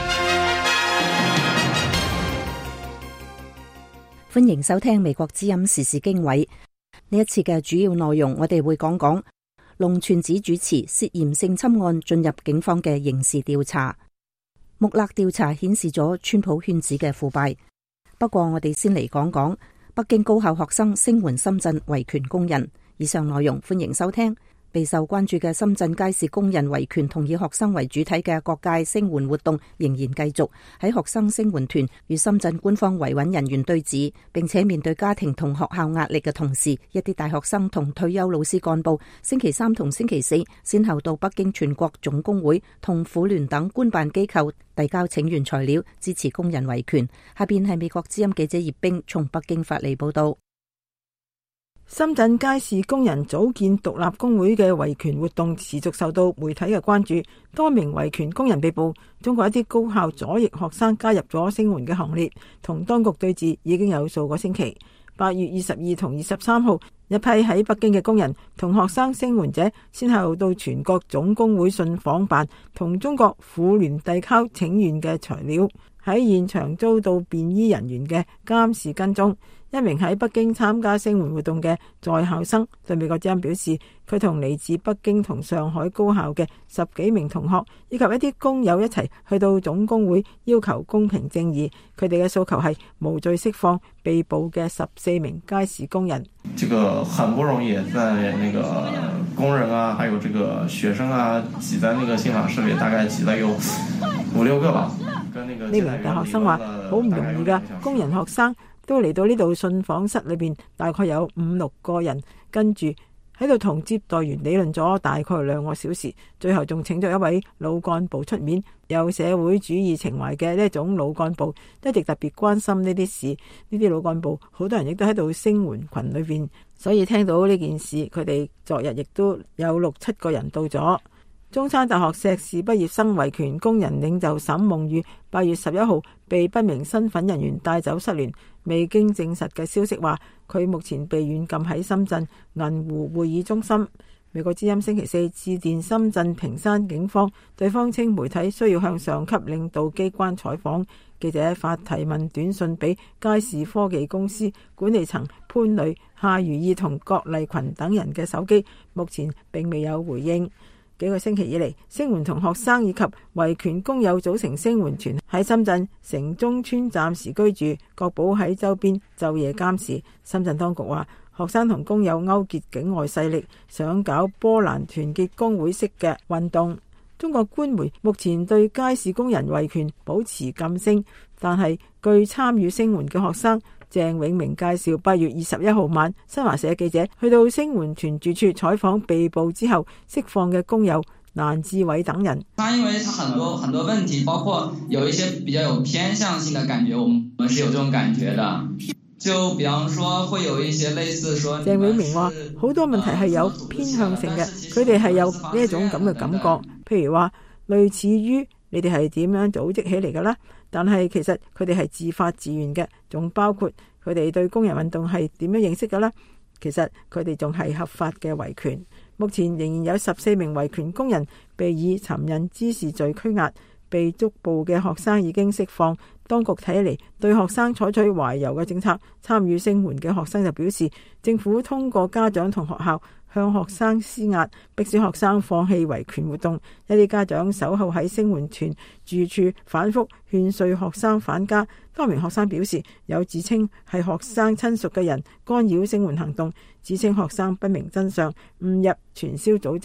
歡迎收聽美國之音時事經緯。呢一次嘅主要內容，我哋會講講龍泉寺主持涉嫌性侵案進入警方嘅刑事調查。穆勒調查顯示咗川普圈子嘅腐敗。不過我哋先嚟講講北京高校學生聲援深圳維權工人。以上內容歡迎收聽。備受關注嘅深圳街市工人維權同以學生為主體嘅各界聲援活動仍然繼續。喺學生聲援團與深圳官方維穩人員對峙，並且面對家庭同學校壓力嘅同時，一啲大學生同退休老師幹部星期三同星期四先後到北京全國總工會同婦聯等官辦機構遞交請願材料，支持工人維權。下邊係美國之音記者葉冰從北京發嚟報道。 深圳街市工人組建獨立工會嘅維權活動持續受到媒體嘅關注，多名維權工人被捕。中國一啲高校左翼學生加入咗聲援嘅行列，同當局對峙已經有數個星期。八月二十二同二十三號，一批喺北京嘅工人同學生聲援者先後到全國總工會信訪辦同中國婦聯遞交請願嘅材料，喺現場遭到便衣人員嘅監視跟蹤。一名喺北京參加聲援活動嘅在校生對美國之音表示，佢同嚟自北京同上海高校嘅十幾名同學以及一啲工友一齊去到總工會要求公平正義。佢哋嘅訴求係無罪釋放被捕嘅十四名街市工人。 這個很不容易，在那個工人啊，還有這個學生啊，擠在那個信訪室裏，大概擠了有五六個吧。呢名大學生話：好唔容易噶，工人學生都嚟到呢度信訪室裏邊，大概有五六個人，跟住喺度同接待員理論咗大概兩個小時，最後仲請咗一位老幹部出面，有社會主義情懷嘅呢一種老幹部，一直特別關心呢啲事。呢啲老幹部好多人亦都喺度聲援群裏邊，所以聽到呢件事，佢哋昨日亦都有六七個人到咗。中山大學碩士畢業生維權工人領袖沈夢雨八月十一號被不明身份人員帶走失聯，未經證實嘅消息話佢目前被軟禁喺深圳銀湖會議中心。美國之音星期四致電深圳坪山警方，對方稱媒體需要向上級領導機關採訪。記者發提問短信俾佳士科技公司管理層潘磊、夏如意同郭麗群等人嘅手機，目前並未有回應。幾個星期以嚟，聲援同學生以及維權工友組成聲援團喺深圳城中村暫時居住，確保喺周邊晝夜監視。深圳當局話，學生同工友勾結境外勢力，想搞波蘭團結工會式嘅運動。中國官媒目前對街市工人維權保持噤聲，但係據參與聲援嘅學生鄭永明介紹，八月二十一號晚，新華社記者去到聲援團住處採訪被捕之後釋放嘅工友蘭志偉等人。 他因為他很多很多問題，包括有一些比較有偏向性的感覺，我們是有這種感覺的。就比方說，會有一些類似說， 鄭永明話好多問題係有偏向性嘅，佢哋係有呢一種咁嘅感覺，譬如話類似於你哋係點樣組織起嚟嘅啦，但係其實佢哋係自發自願嘅，仲包括佢哋對工人運動係點樣認識嘅啦。其實佢哋仲係合法嘅維權。目前仍然有十四名維權工人被以尋釁滋事罪拘押，被捉捕嘅學生已經釋放。當局睇嚟對學生採取懷柔嘅政策，參與聲援嘅學生就表示，政府通過家長同學校向學生施壓，迫使學生放棄維權活動。一啲家長守候喺聲援團住處，反覆勸說學生返家。多名學生表示，有自稱係學生親屬嘅人干擾聲援行動，指稱學生不明真相，誤入傳銷組織。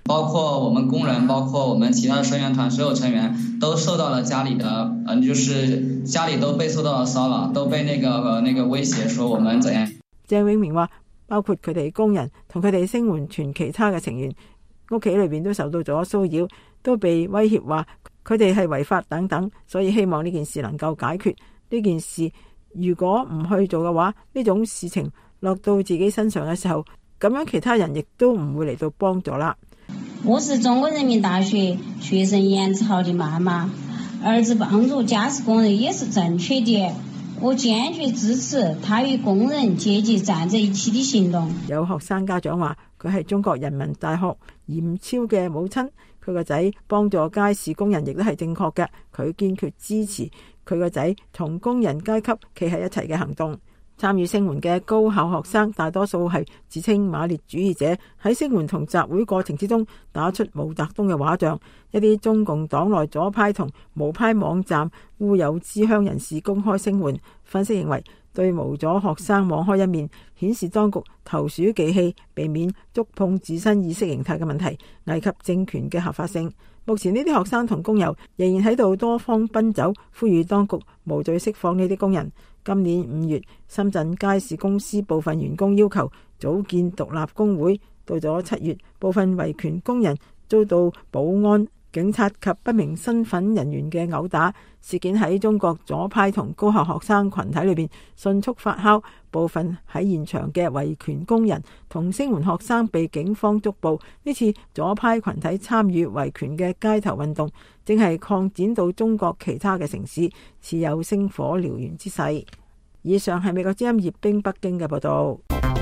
包括我們工人，包括我們其他聲援團所有成員都受到了家裏的，嗯，就是家裏都被受到了騷擾，都被那個、呃、那個威脅，說我們怎樣。 鄭永明話，包括佢哋工人同佢哋聲援團其他嘅成員，屋企裏邊都受到咗騷擾，都被威脅話佢哋係違法等等，所以希望呢件事能夠解決。呢件事如果唔去做嘅話，呢種事情落到自己身上嘅時候，咁樣其他人亦都唔會嚟到幫助啦。 我是中國人民大學學生嚴志豪的媽媽，兒子幫助家事工人也是正確的，我堅決支持他與工人階級站在一起的行動。 有學生家長話，佢係中國人民大學嚴超嘅母親，佢個仔幫助街市工人亦都係正確嘅，佢堅決支持佢個仔同工人階級企喺一齊嘅行動。參與聲援嘅高校學生大多數係自稱馬列主義者，喺聲援同集會過程之中打出毛澤東嘅畫像。一啲中共黨內左派同無派網站烏有知鄉人士公開聲援。分析認為，對無阻學生網開一面，顯示當局投鼠忌器，避免觸碰自身意識形態嘅問題，危及政權嘅合法性。目前呢啲學生同工友仍然喺度多方奔走，呼籲當局無罪釋放呢啲工人。今年五月，深圳街市公司部分員工要求組建獨立工會，到咗七月，部分維權工人遭到保安、警察及不明身份人員嘅毆打。事件喺中國左派同高校學生群體裏邊迅速發酵，部分喺現場嘅維權工人同聲援學生被警方捉捕。呢次左派群體參與維權嘅街頭運動正係擴展到中國其他嘅城市，似有星火燎原之勢。以上係美國之音葉冰北京嘅報道。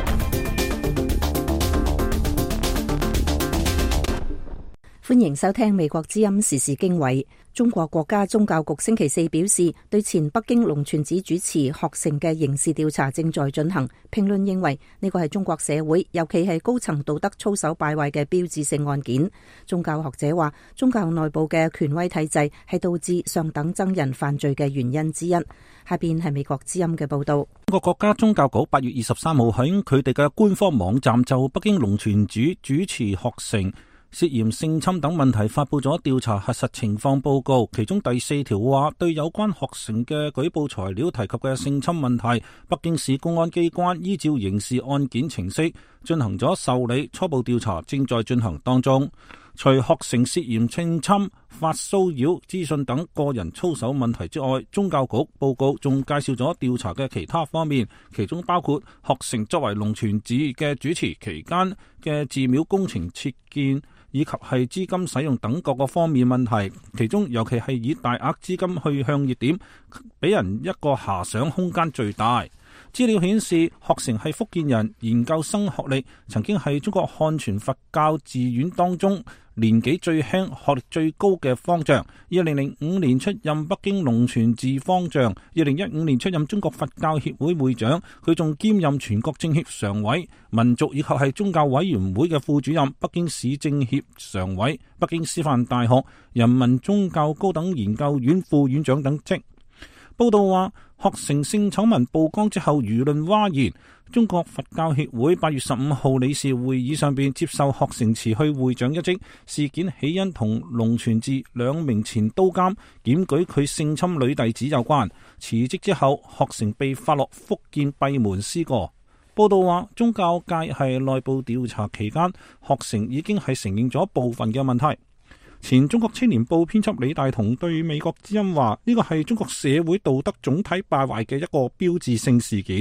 歡迎收聽美國之音時事經緯。中國國家宗教局星期四表示，對前北京龍泉寺主持學成嘅刑事調查正在進行。評論認為呢個係中國社會，尤其係高層道德操守敗壞嘅標誌性案件。宗教學者話，宗教內部嘅權威體制係導致上等僧人犯罪嘅原因之一。下邊係美國之音嘅報道。 中國國家宗教局八月二十三號喺佢哋嘅官方網站就北京龍泉寺主持學成涉嫌性侵等問題發佈咗調查核實情況報告，其中第四條話，對有關學成嘅舉報材料提及嘅性侵問題，北京市公安機關依照刑事案件程式進行咗受理，初步調查正在進行當中。除學成涉嫌性侵、發騷擾、資訊等個人操守問題之外，宗教局報告仲介紹咗調查嘅其他方面，其中包括學成作為龍泉寺嘅主持期間嘅寺廟工程設建，以及係資金使用等各個方面問題，其中尤其係以大額資金去向熱點，俾人一個遐想空間最大。資料顯示，學成係福建人，研究生學歷，曾經係中國漢傳佛教寺院當中年紀最輕、學歷最高嘅方丈。二零零五年出任北京龍泉寺方丈，二零一五年出任中國佛教協會會長。佢仲兼任全國政協常委、民族以及係宗教委員會嘅副主任、北京市政協常委、北京師範大學人民宗教高等研究院副院長等職。報道話，學成性醜聞曝光之後，輿論譁然。中國佛教協會八月十五號理事會議上邊接受學成辭去會長一職。事件起因同龍泉寺兩名前都監檢舉佢性侵女弟子有關。辭職之後，學成被發落福建閉門思過。報道話，宗教界係內部調查期間，學成已經係承認咗部分嘅問題。前中國青年報編輯李大同對美國之音話：呢個係中國社會道德總體敗壞嘅一個標誌性事件。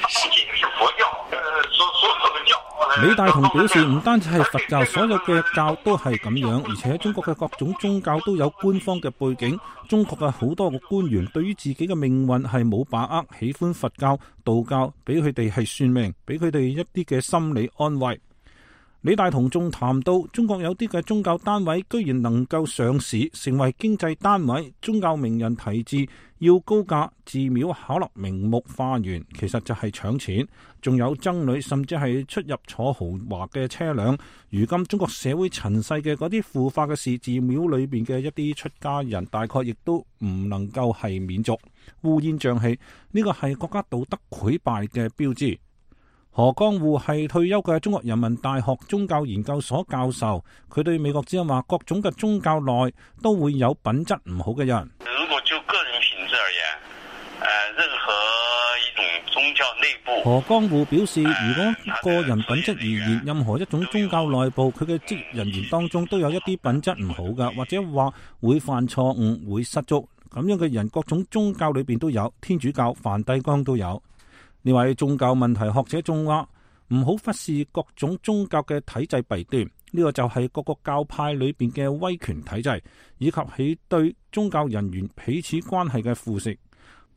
李大同表示，唔單止係佛教，所有嘅教都係咁樣，而且中國嘅各種宗教都有官方嘅背景。中國嘅好多個官員對於自己嘅命運係冇把握，喜歡佛教、道教，俾佢哋係算命，俾佢哋一啲嘅心理安慰。李大同仲談到，中國有啲嘅宗教單位居然能夠上市成為經濟單位，宗教名人題字要高價，寺廟巧立名目化緣，其實就係搶錢。仲有僧侶甚至係出入坐豪華嘅車輛。如今中國社會塵世嘅嗰啲腐化嘅事，寺廟裏邊嘅一啲出家人大概亦都唔能夠係免俗，烏煙瘴氣，呢個係國家道德潰敗嘅標誌。 何江戶係退休嘅中國人民大學宗教研究所教授，佢對美國之音話：各種嘅宗教內都會有品質唔好嘅人。 如果就個人品質而言，呃，任何一種宗教內部， 何江戶表示，如果個人品質而言，任何一種宗教內部，佢嘅職業人員當中都有一啲品質唔好嘅，或者話會犯錯誤、會失足咁樣嘅人，各種宗教裏邊都有，天主教、梵蒂岡都有。呢位宗教問題學者仲話：唔好忽視各種宗教嘅體制弊端，呢個就係各個教派裏邊嘅威權體制，以及其對宗教人員彼此關係嘅腐蝕。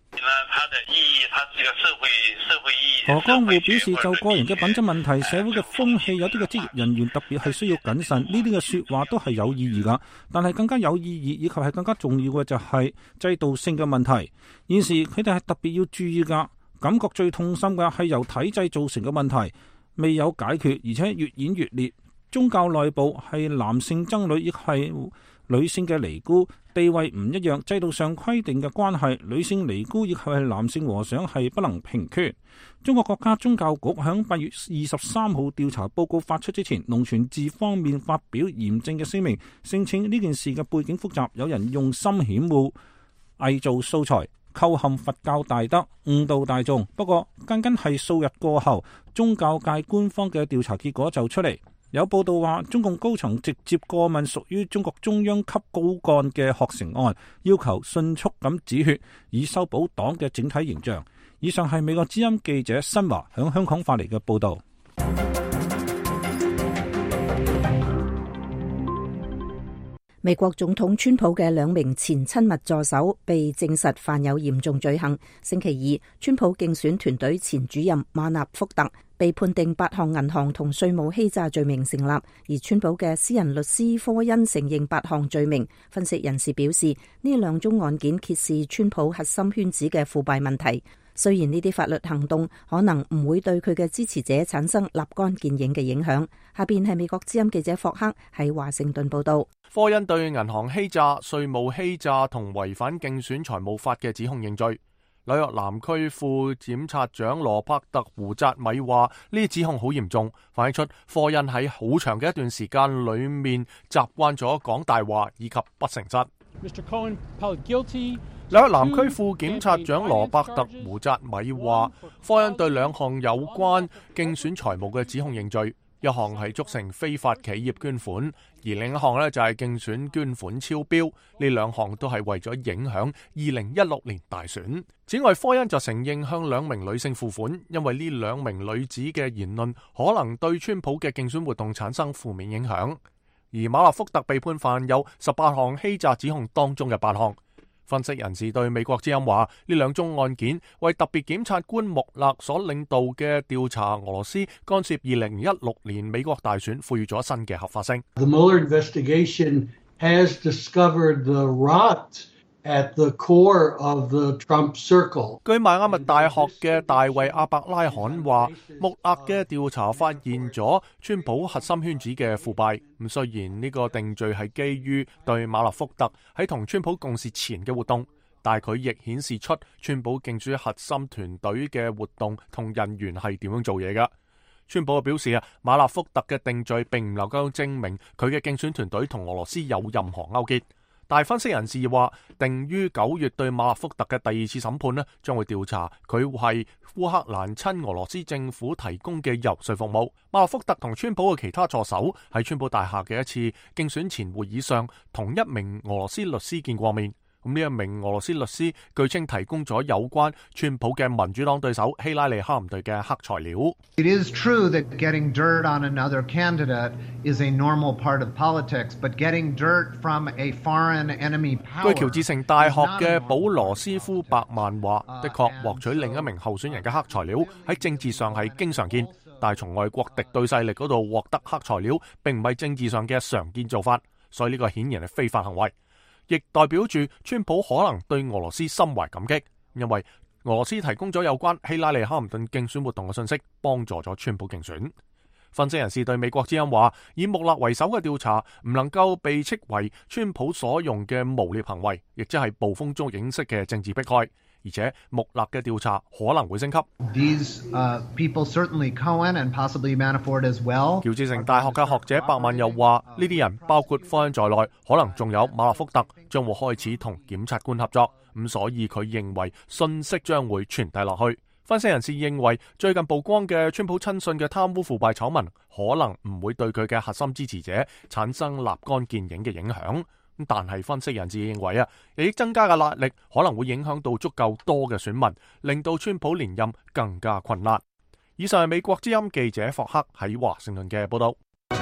何江戶表示，就個人嘅品質問題、社會嘅風氣，有啲嘅職業人員特別係需要謹慎。呢啲嘅說話都係有意義噶，但係更加有意義以及係更加重要嘅就係制度性嘅問題。現時佢哋係特別要注意噶。感覺最痛心嘅係由體制造成嘅問題未有解決，而且越演越烈。宗教內部係男性僧侶，亦係女性嘅尼姑，地位唔一樣，制度上規定嘅關係，女性尼姑亦係男性和尚係不能平權。中國國家宗教局響八月二十三號調查報告發出之前，龍泉寺方面發表嚴正嘅聲明，聲稱呢件事嘅背景複雜，有人用心險惡，偽造素材，構陷佛教大德，誤導大眾。不過僅僅係數日過後，宗教界官方嘅調查結果就出嚟，有報道話中共高層直接過問屬於中國中央級高幹嘅學成案，要求迅速咁止血，以修補黨嘅整體形象。以上係美國之音記者新華響香港發嚟嘅報道。 美國總統川普嘅兩名前親密助手被證實犯有嚴重罪行。星期二，川普競選團隊前主任馬納福特被判定八項銀行同稅務欺詐罪名成立，而川普嘅私人律師科恩承認八項罪名。分析人士表示，呢兩宗案件揭示川普核心圈子嘅腐敗問題。雖然呢啲法律行動可能唔會對佢嘅支持者產生立竿見影嘅影響。下邊係美國之音記者霍克喺華盛頓報道。 科恩對銀行欺詐、稅務欺詐同違反競選財務法嘅指控認罪。紐約南區副檢察長羅伯特胡扎米話：呢啲指控好嚴重，反映出科恩喺好長嘅一段時間裏面習慣咗講大話以及不誠實。紐約南區副檢察長羅伯特胡扎米話：科恩對兩項有關競選財務嘅指控認罪。一項係促成非法企業捐款，而另一項呢就係競選捐款超標。呢兩項都係為咗影響二零一六年大選。此外，科恩就承認向兩名女性付款，因為呢兩名女子嘅言論可能對川普嘅競選活動產生負面影響。而馬納福特被判犯有十八項欺詐指控當中嘅八項。分析人士對美國之音話，呢兩宗案件為特別檢察官穆勒所領導嘅調查俄羅斯干涉二零一六年美國大選賦予咗新嘅合法性。 The Mueller investigation has discovered the rot at the core of the Trump circle. 據邁阿密大學嘅大衛阿伯拉罕話，穆勒嘅調查發現咗川普核心圈子嘅腐敗。咁雖然呢個定罪係基於對馬勒福特喺同川普共事前嘅活動，但係佢亦顯示出川普競選核心團隊嘅活動同人員係點樣做嘢㗎。川普表示啊，馬勒福特嘅定罪並唔能夠證明佢嘅競選團隊同俄羅斯有任何勾結。但分析人士話，定於九月對馬勒福特嘅第二次審判呢，將會調查佢係烏克蘭親俄羅斯政府提供嘅遊說服務。馬勒福特同川普嘅其他助手喺川普大廈嘅一次競選前會議上，同一名俄羅斯律師見過面。咁呢一名俄羅斯律師據稱提供咗有關川普嘅民主黨對手希拉里哈林隊嘅黑材料。 It is true that getting dirt on another candidate is a normal part of politics, but getting dirt from a foreign enemy power。 據喬治城大學嘅保羅斯夫伯曼話，的確獲取另一名候選人嘅黑材料喺政治上係經常見，但係從外國敵對勢力嗰度獲得黑材料並唔係政治上嘅常見做法，所以呢個顯然係非法行為。亦代表住川普可能對俄羅斯心懷感激，因為俄羅斯提供咗有關希拉里哈林頓競選活動嘅信息，幫助咗川普競選。分析人士對美國之音話，以穆勒為首嘅調查唔能夠被斥為川普所用嘅誣衊行為，亦即係捕風捉影式嘅政治迫害。 而且穆勒嘅調查可能會升級。 These uh, people, certainly Cohen and possibly Manafort as well. 喬治城大學嘅學者伯曼又話，呢啲人包括科恩在內，可能仲有馬勒福特，將會開始同檢察官合作。咁所以佢認為信息將會傳遞落去。分析人士認為，最近曝光嘅川普親信嘅貪污腐敗醜聞，可能唔會對佢嘅核心支持者產生立竿見影嘅影響。但係分析人士認為啊，日益增加嘅壓力可能會影響到足夠多嘅選民，令到川普連任更加困難。以上係美國之音記者霍克喺華盛頓嘅報道。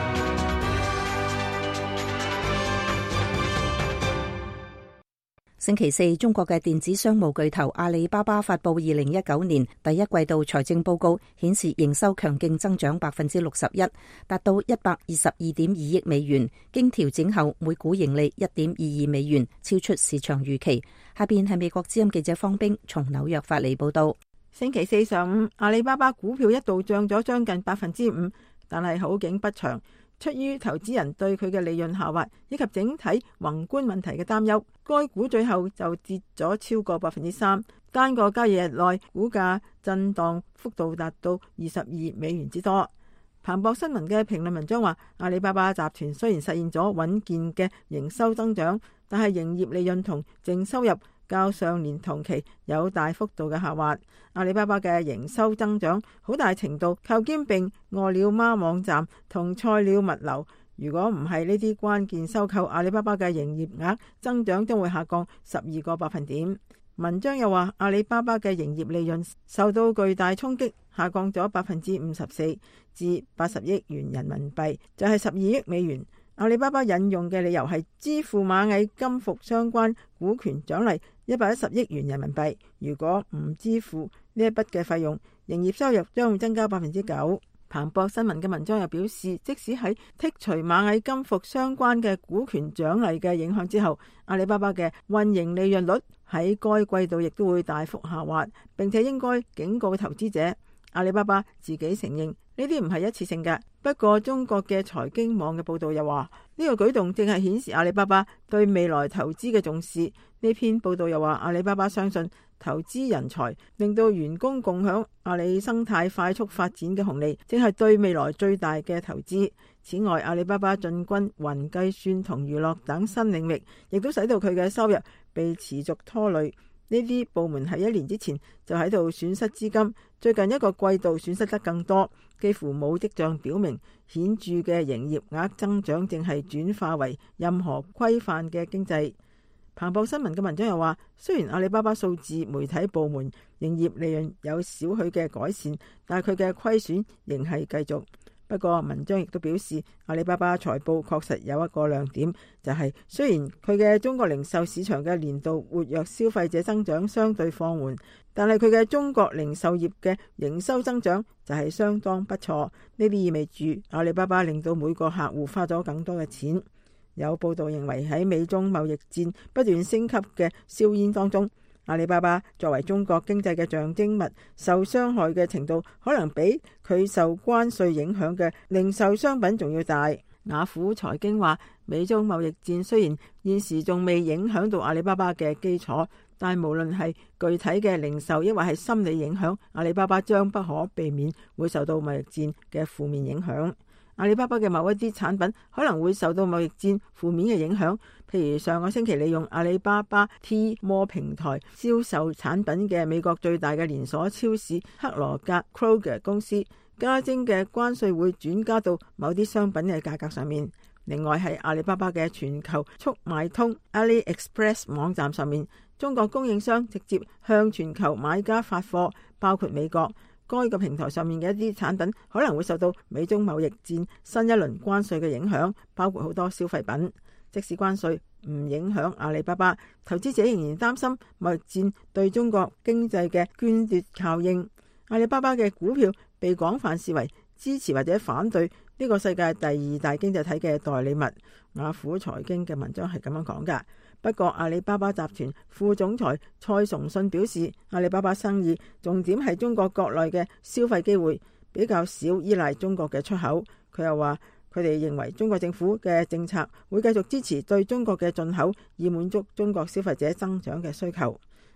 星期四，中國嘅電子商務巨頭阿里巴巴發布二零一九年第一季度財政報告，顯示營收強勁增長百分之六十一，達到一百二十二點二億美元，經調整後每股盈利一點二二美元，超出市場預期。下邊係美國之音記者方冰從紐約發嚟報道。 星期四上午，阿里巴巴股票一度漲咗將近百分之五，但係好景不長。出於投資人對佢嘅利潤下滑以及整體宏觀問題嘅擔憂，該股最後就跌咗超過百分之三，單個交易日內股價震盪幅度達到二十二美元之多。彭博新聞嘅評論文章話，阿里巴巴集團雖然實現咗穩健嘅營收增長，但係營業利潤同淨收入較上年同期有大幅度嘅下滑。阿里巴巴嘅營收增長好大程度靠兼併餓了麼網站同菜鳥物流，如果唔係呢啲關鍵收購，阿里巴巴嘅營業額增長將會下降十二個百分點。文章又話，阿里巴巴嘅營業利潤受到巨大衝擊，下降咗百分之五十四至八十億元人民幣，就係十二億美元。阿里巴巴引用嘅理由係支付螞蟻金服相關股權獎勵一百一十億元人民幣，如果唔支付呢一筆嘅費用，營業收入將會增加百分之九。彭博新聞嘅文章又表示，即使喺剔除螞蟻金服相關嘅股權獎勵嘅影響之後，阿里巴巴嘅運營利潤率喺該季度亦都會大幅下滑，並且應該警告投資者。阿里巴巴自己承認呢啲唔係一次性嘅，不過中國嘅財經網嘅報道又話，呢個舉動正係顯示阿里巴巴對未來投資嘅重視。呢篇報道又話，阿里巴巴相信投資人才令到員工共享阿里生態快速發展嘅紅利，正係對未來最大嘅投資。此外，阿里巴巴進軍雲計算同娛樂等新領域，亦都使到佢嘅收入被持續拖累。呢啲部門喺一年之前就喺度損失資金，最近一個季度損失得更多，幾乎冇跡象表明顯著嘅營業額增長正係轉化為任何規範嘅經濟。彭博新聞嘅文章又話，雖然阿里巴巴數字媒體部門營業利潤有少許嘅改善，但係佢嘅虧損仍係繼續。不過文章亦都表示，阿里巴巴財報確實有一個亮點，就係、是、雖然佢嘅中國零售市場嘅年度活躍消費者增長相對放緩，但係佢嘅中國零售業嘅營收增長就係相當不錯。呢啲意味住阿里巴巴令到每個客戶花咗更多嘅錢。有報道認為，喺美中貿易戰不斷升級嘅硝煙當中，阿里巴巴作為中國經濟嘅象徵物，受傷害嘅程度可能比佢受關稅影響嘅零售商品仲要大。雅虎財經話，美中貿易戰雖然現時仲未影響到阿里巴巴嘅基礎，但無論係具體嘅零售抑或係心理影響，阿里巴巴將不可避免會受到貿易戰嘅負面影響。阿里巴巴嘅某一啲產品可能會受到貿易戰負面嘅影響，譬如上個星期利用阿里巴巴 Tmall 平台銷售產品嘅美國最大嘅連鎖超市克羅格 Kroger 公司，加徵嘅關稅會轉加到某啲商品嘅價格上面。另外係阿里巴巴嘅全球速賣通 AliExpress 網站上面，中國供應商直接向全球買家發貨，包括美國。該個平台上面嘅一啲產品可能會受到美中貿易戰新一輪關稅嘅影響，包括好多消費品。即使關稅唔影響阿里巴巴，投資者仍然擔心貿易戰對中國經濟嘅捐奪效應。阿里巴巴嘅股票被廣泛視為支持或者反對呢個世界第二大經濟體嘅代理物。雅虎財經嘅文章係咁樣講㗎。不過阿里巴巴集團副總裁蔡崇信表示，阿里巴巴生意重點係中國國內嘅消費機會，比較少依賴中國嘅出口。佢又話，佢哋認為中國政府嘅政策會繼續支持對中國嘅進口，以滿足中國消費者增長嘅需求。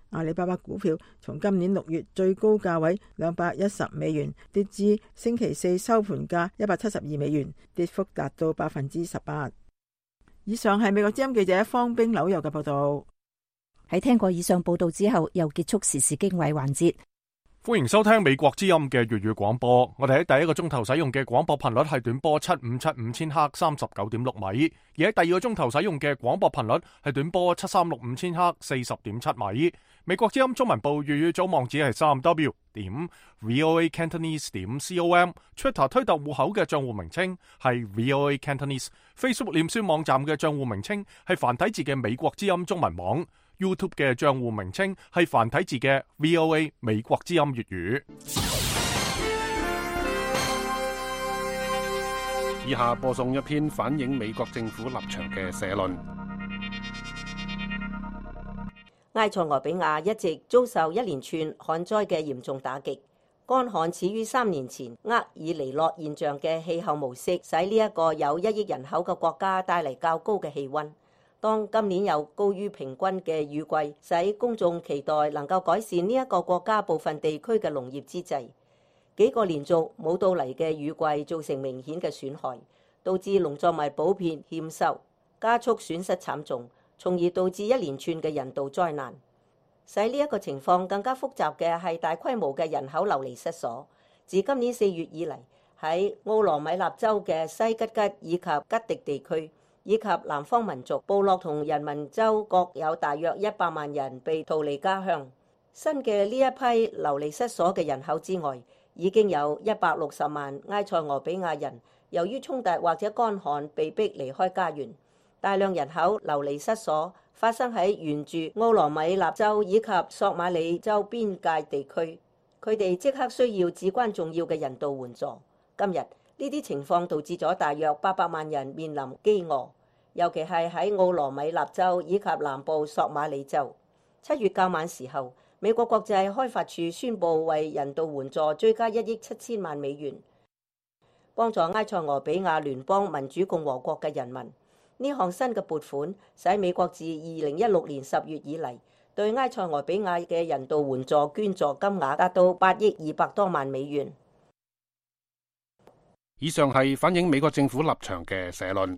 阿里巴巴股票從今年六月最高價位兩百一十美元跌至星期四收盤價一百七十二美元，跌幅達到百分之十八。以上係美國之音記者方冰紐約嘅報道。 喺聽過以上報道之後，又結束時事經緯環節。 歡迎收聽美國之音嘅粵語廣播。我哋喺第一個鐘頭使用嘅廣播頻率係短波七五七五千赫三十九點六米，而喺第二個鐘頭使用嘅廣播頻率係短波七三六五千赫四十點七米。美國之音中文部粵語組網址係三 w 點 voa cantonese 點 com，Twitter 推特戶口嘅賬戶名稱係 voa cantonese，Facebook 臉書網站嘅賬戶名稱係繁體字嘅美國之音中文網。YouTube 嘅賬戶名稱係繁體字嘅 V O A 美國之音粵語。以下播送一篇反映美國政府立場嘅社論。 埃塞俄比亞一直遭受一連串旱災嘅嚴重打擊，乾旱始於三年前厄爾尼諾現象嘅氣候模式，使呢一個有一億人口嘅國家帶嚟較高嘅氣溫。當今年有高於平均嘅雨季，使公眾期待能夠改善呢一個國家部分地區嘅農業之際，幾個連續冇到嚟嘅雨季造成明顯嘅損害，導致農作物普遍欠收，加速損失慘重，從而導致一連串嘅人道災難。使呢一個情況更加複雜嘅係大規模嘅人口流離失所。自今年四月以嚟，喺奧羅米納州嘅西吉吉以及吉迪地區，以及南方民族部落同人民州各有大約一百萬人被逃離家鄉。新嘅呢一批流離失所嘅人口之外，已經有一百六十萬埃塞俄比亞人由於衝突或者乾旱被迫離開家園。大量人口流離失所發生喺沿住奧羅米納州以及索馬里州邊界地區，佢哋即刻需要至關重要嘅人道援助。今日呢啲情況導致咗大約八百萬人面臨饑餓，尤其係喺奧羅米納州以及南部索馬里州。七月較晚時候，美國國際開發署宣布為人道援助追加一億七千萬美元，幫助埃塞俄比亞聯邦民主共和國嘅人民。呢項新嘅撥款使美國自二零一六年十月以嚟對埃塞俄比亞嘅人道援助捐助金額達到八億二百多萬美元。 以上係反映美國政府立場嘅社論。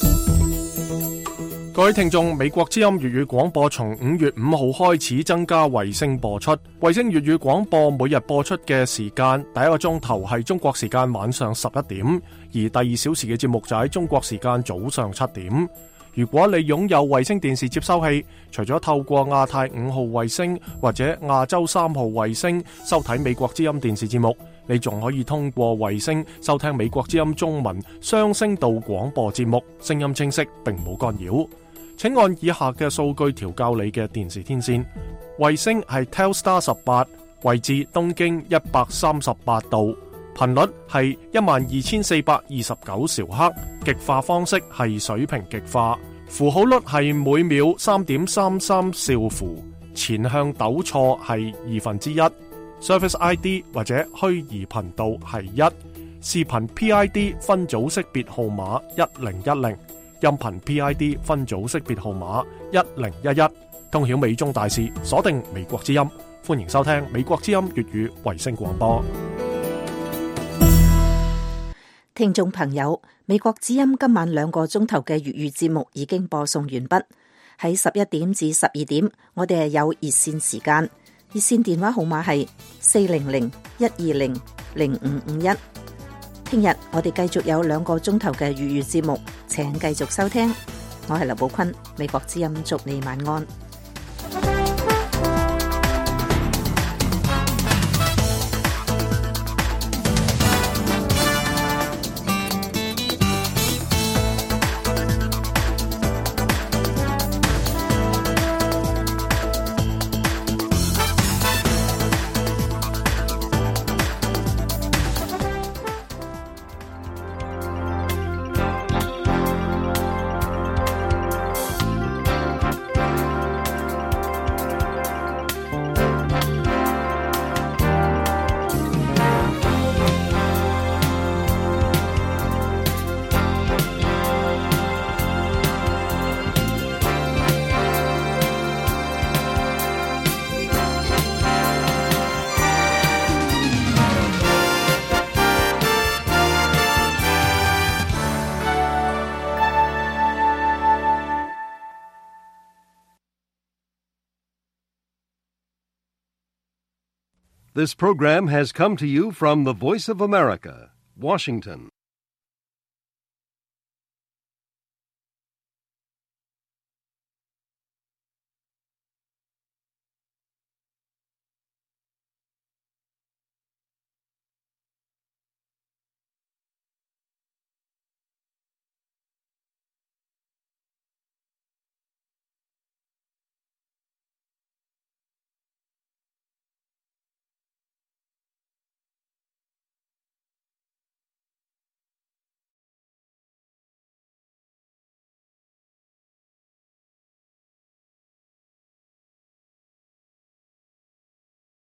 各位聽眾，美國之音粵語廣播從五月五號開始增加衛星播出。衛星粵語廣播每日播出嘅時間，第一個鐘頭係中國時間晚上十一點，而第二小時嘅節目就喺中國時間早上七點。如果你擁有衛星電視接收器，除咗透過亞太五號衛星或者亞洲三號衛星收睇美國之音電視節目，你仲可以通過衛星收聽美國之音中文雙聲道廣播節目，聲音清晰並冇干擾。請按以下嘅數據調校你嘅電視天線。衛星係 Telstar 十八，位置東經一百三十八度，頻率係一萬二千四百二十九兆赫，極化方式係水平極化，符號率係每秒三點三三兆符，前向抖錯係二分之一，Service I D 或者虛擬頻道係一，視頻 P I D 分組識別號碼一零一零。音頻 P I D 分組識別號碼一零一一，通曉美中大事，鎖定美國之音，歡迎收聽美國之音粵語衛星廣播。 聽眾朋友，美國之音今晚兩個鐘頭嘅粵語節目已經播送完畢。喺十一點至十二點，我哋係有熱線時間，熱線電話號碼係四零零一二零零五五一。聽日我哋繼續有兩個鐘頭嘅粵語節目，請繼續收聽。我係劉寶坤，美國之音祝你晚安。 This program has come to you from the Voice of America, Washington.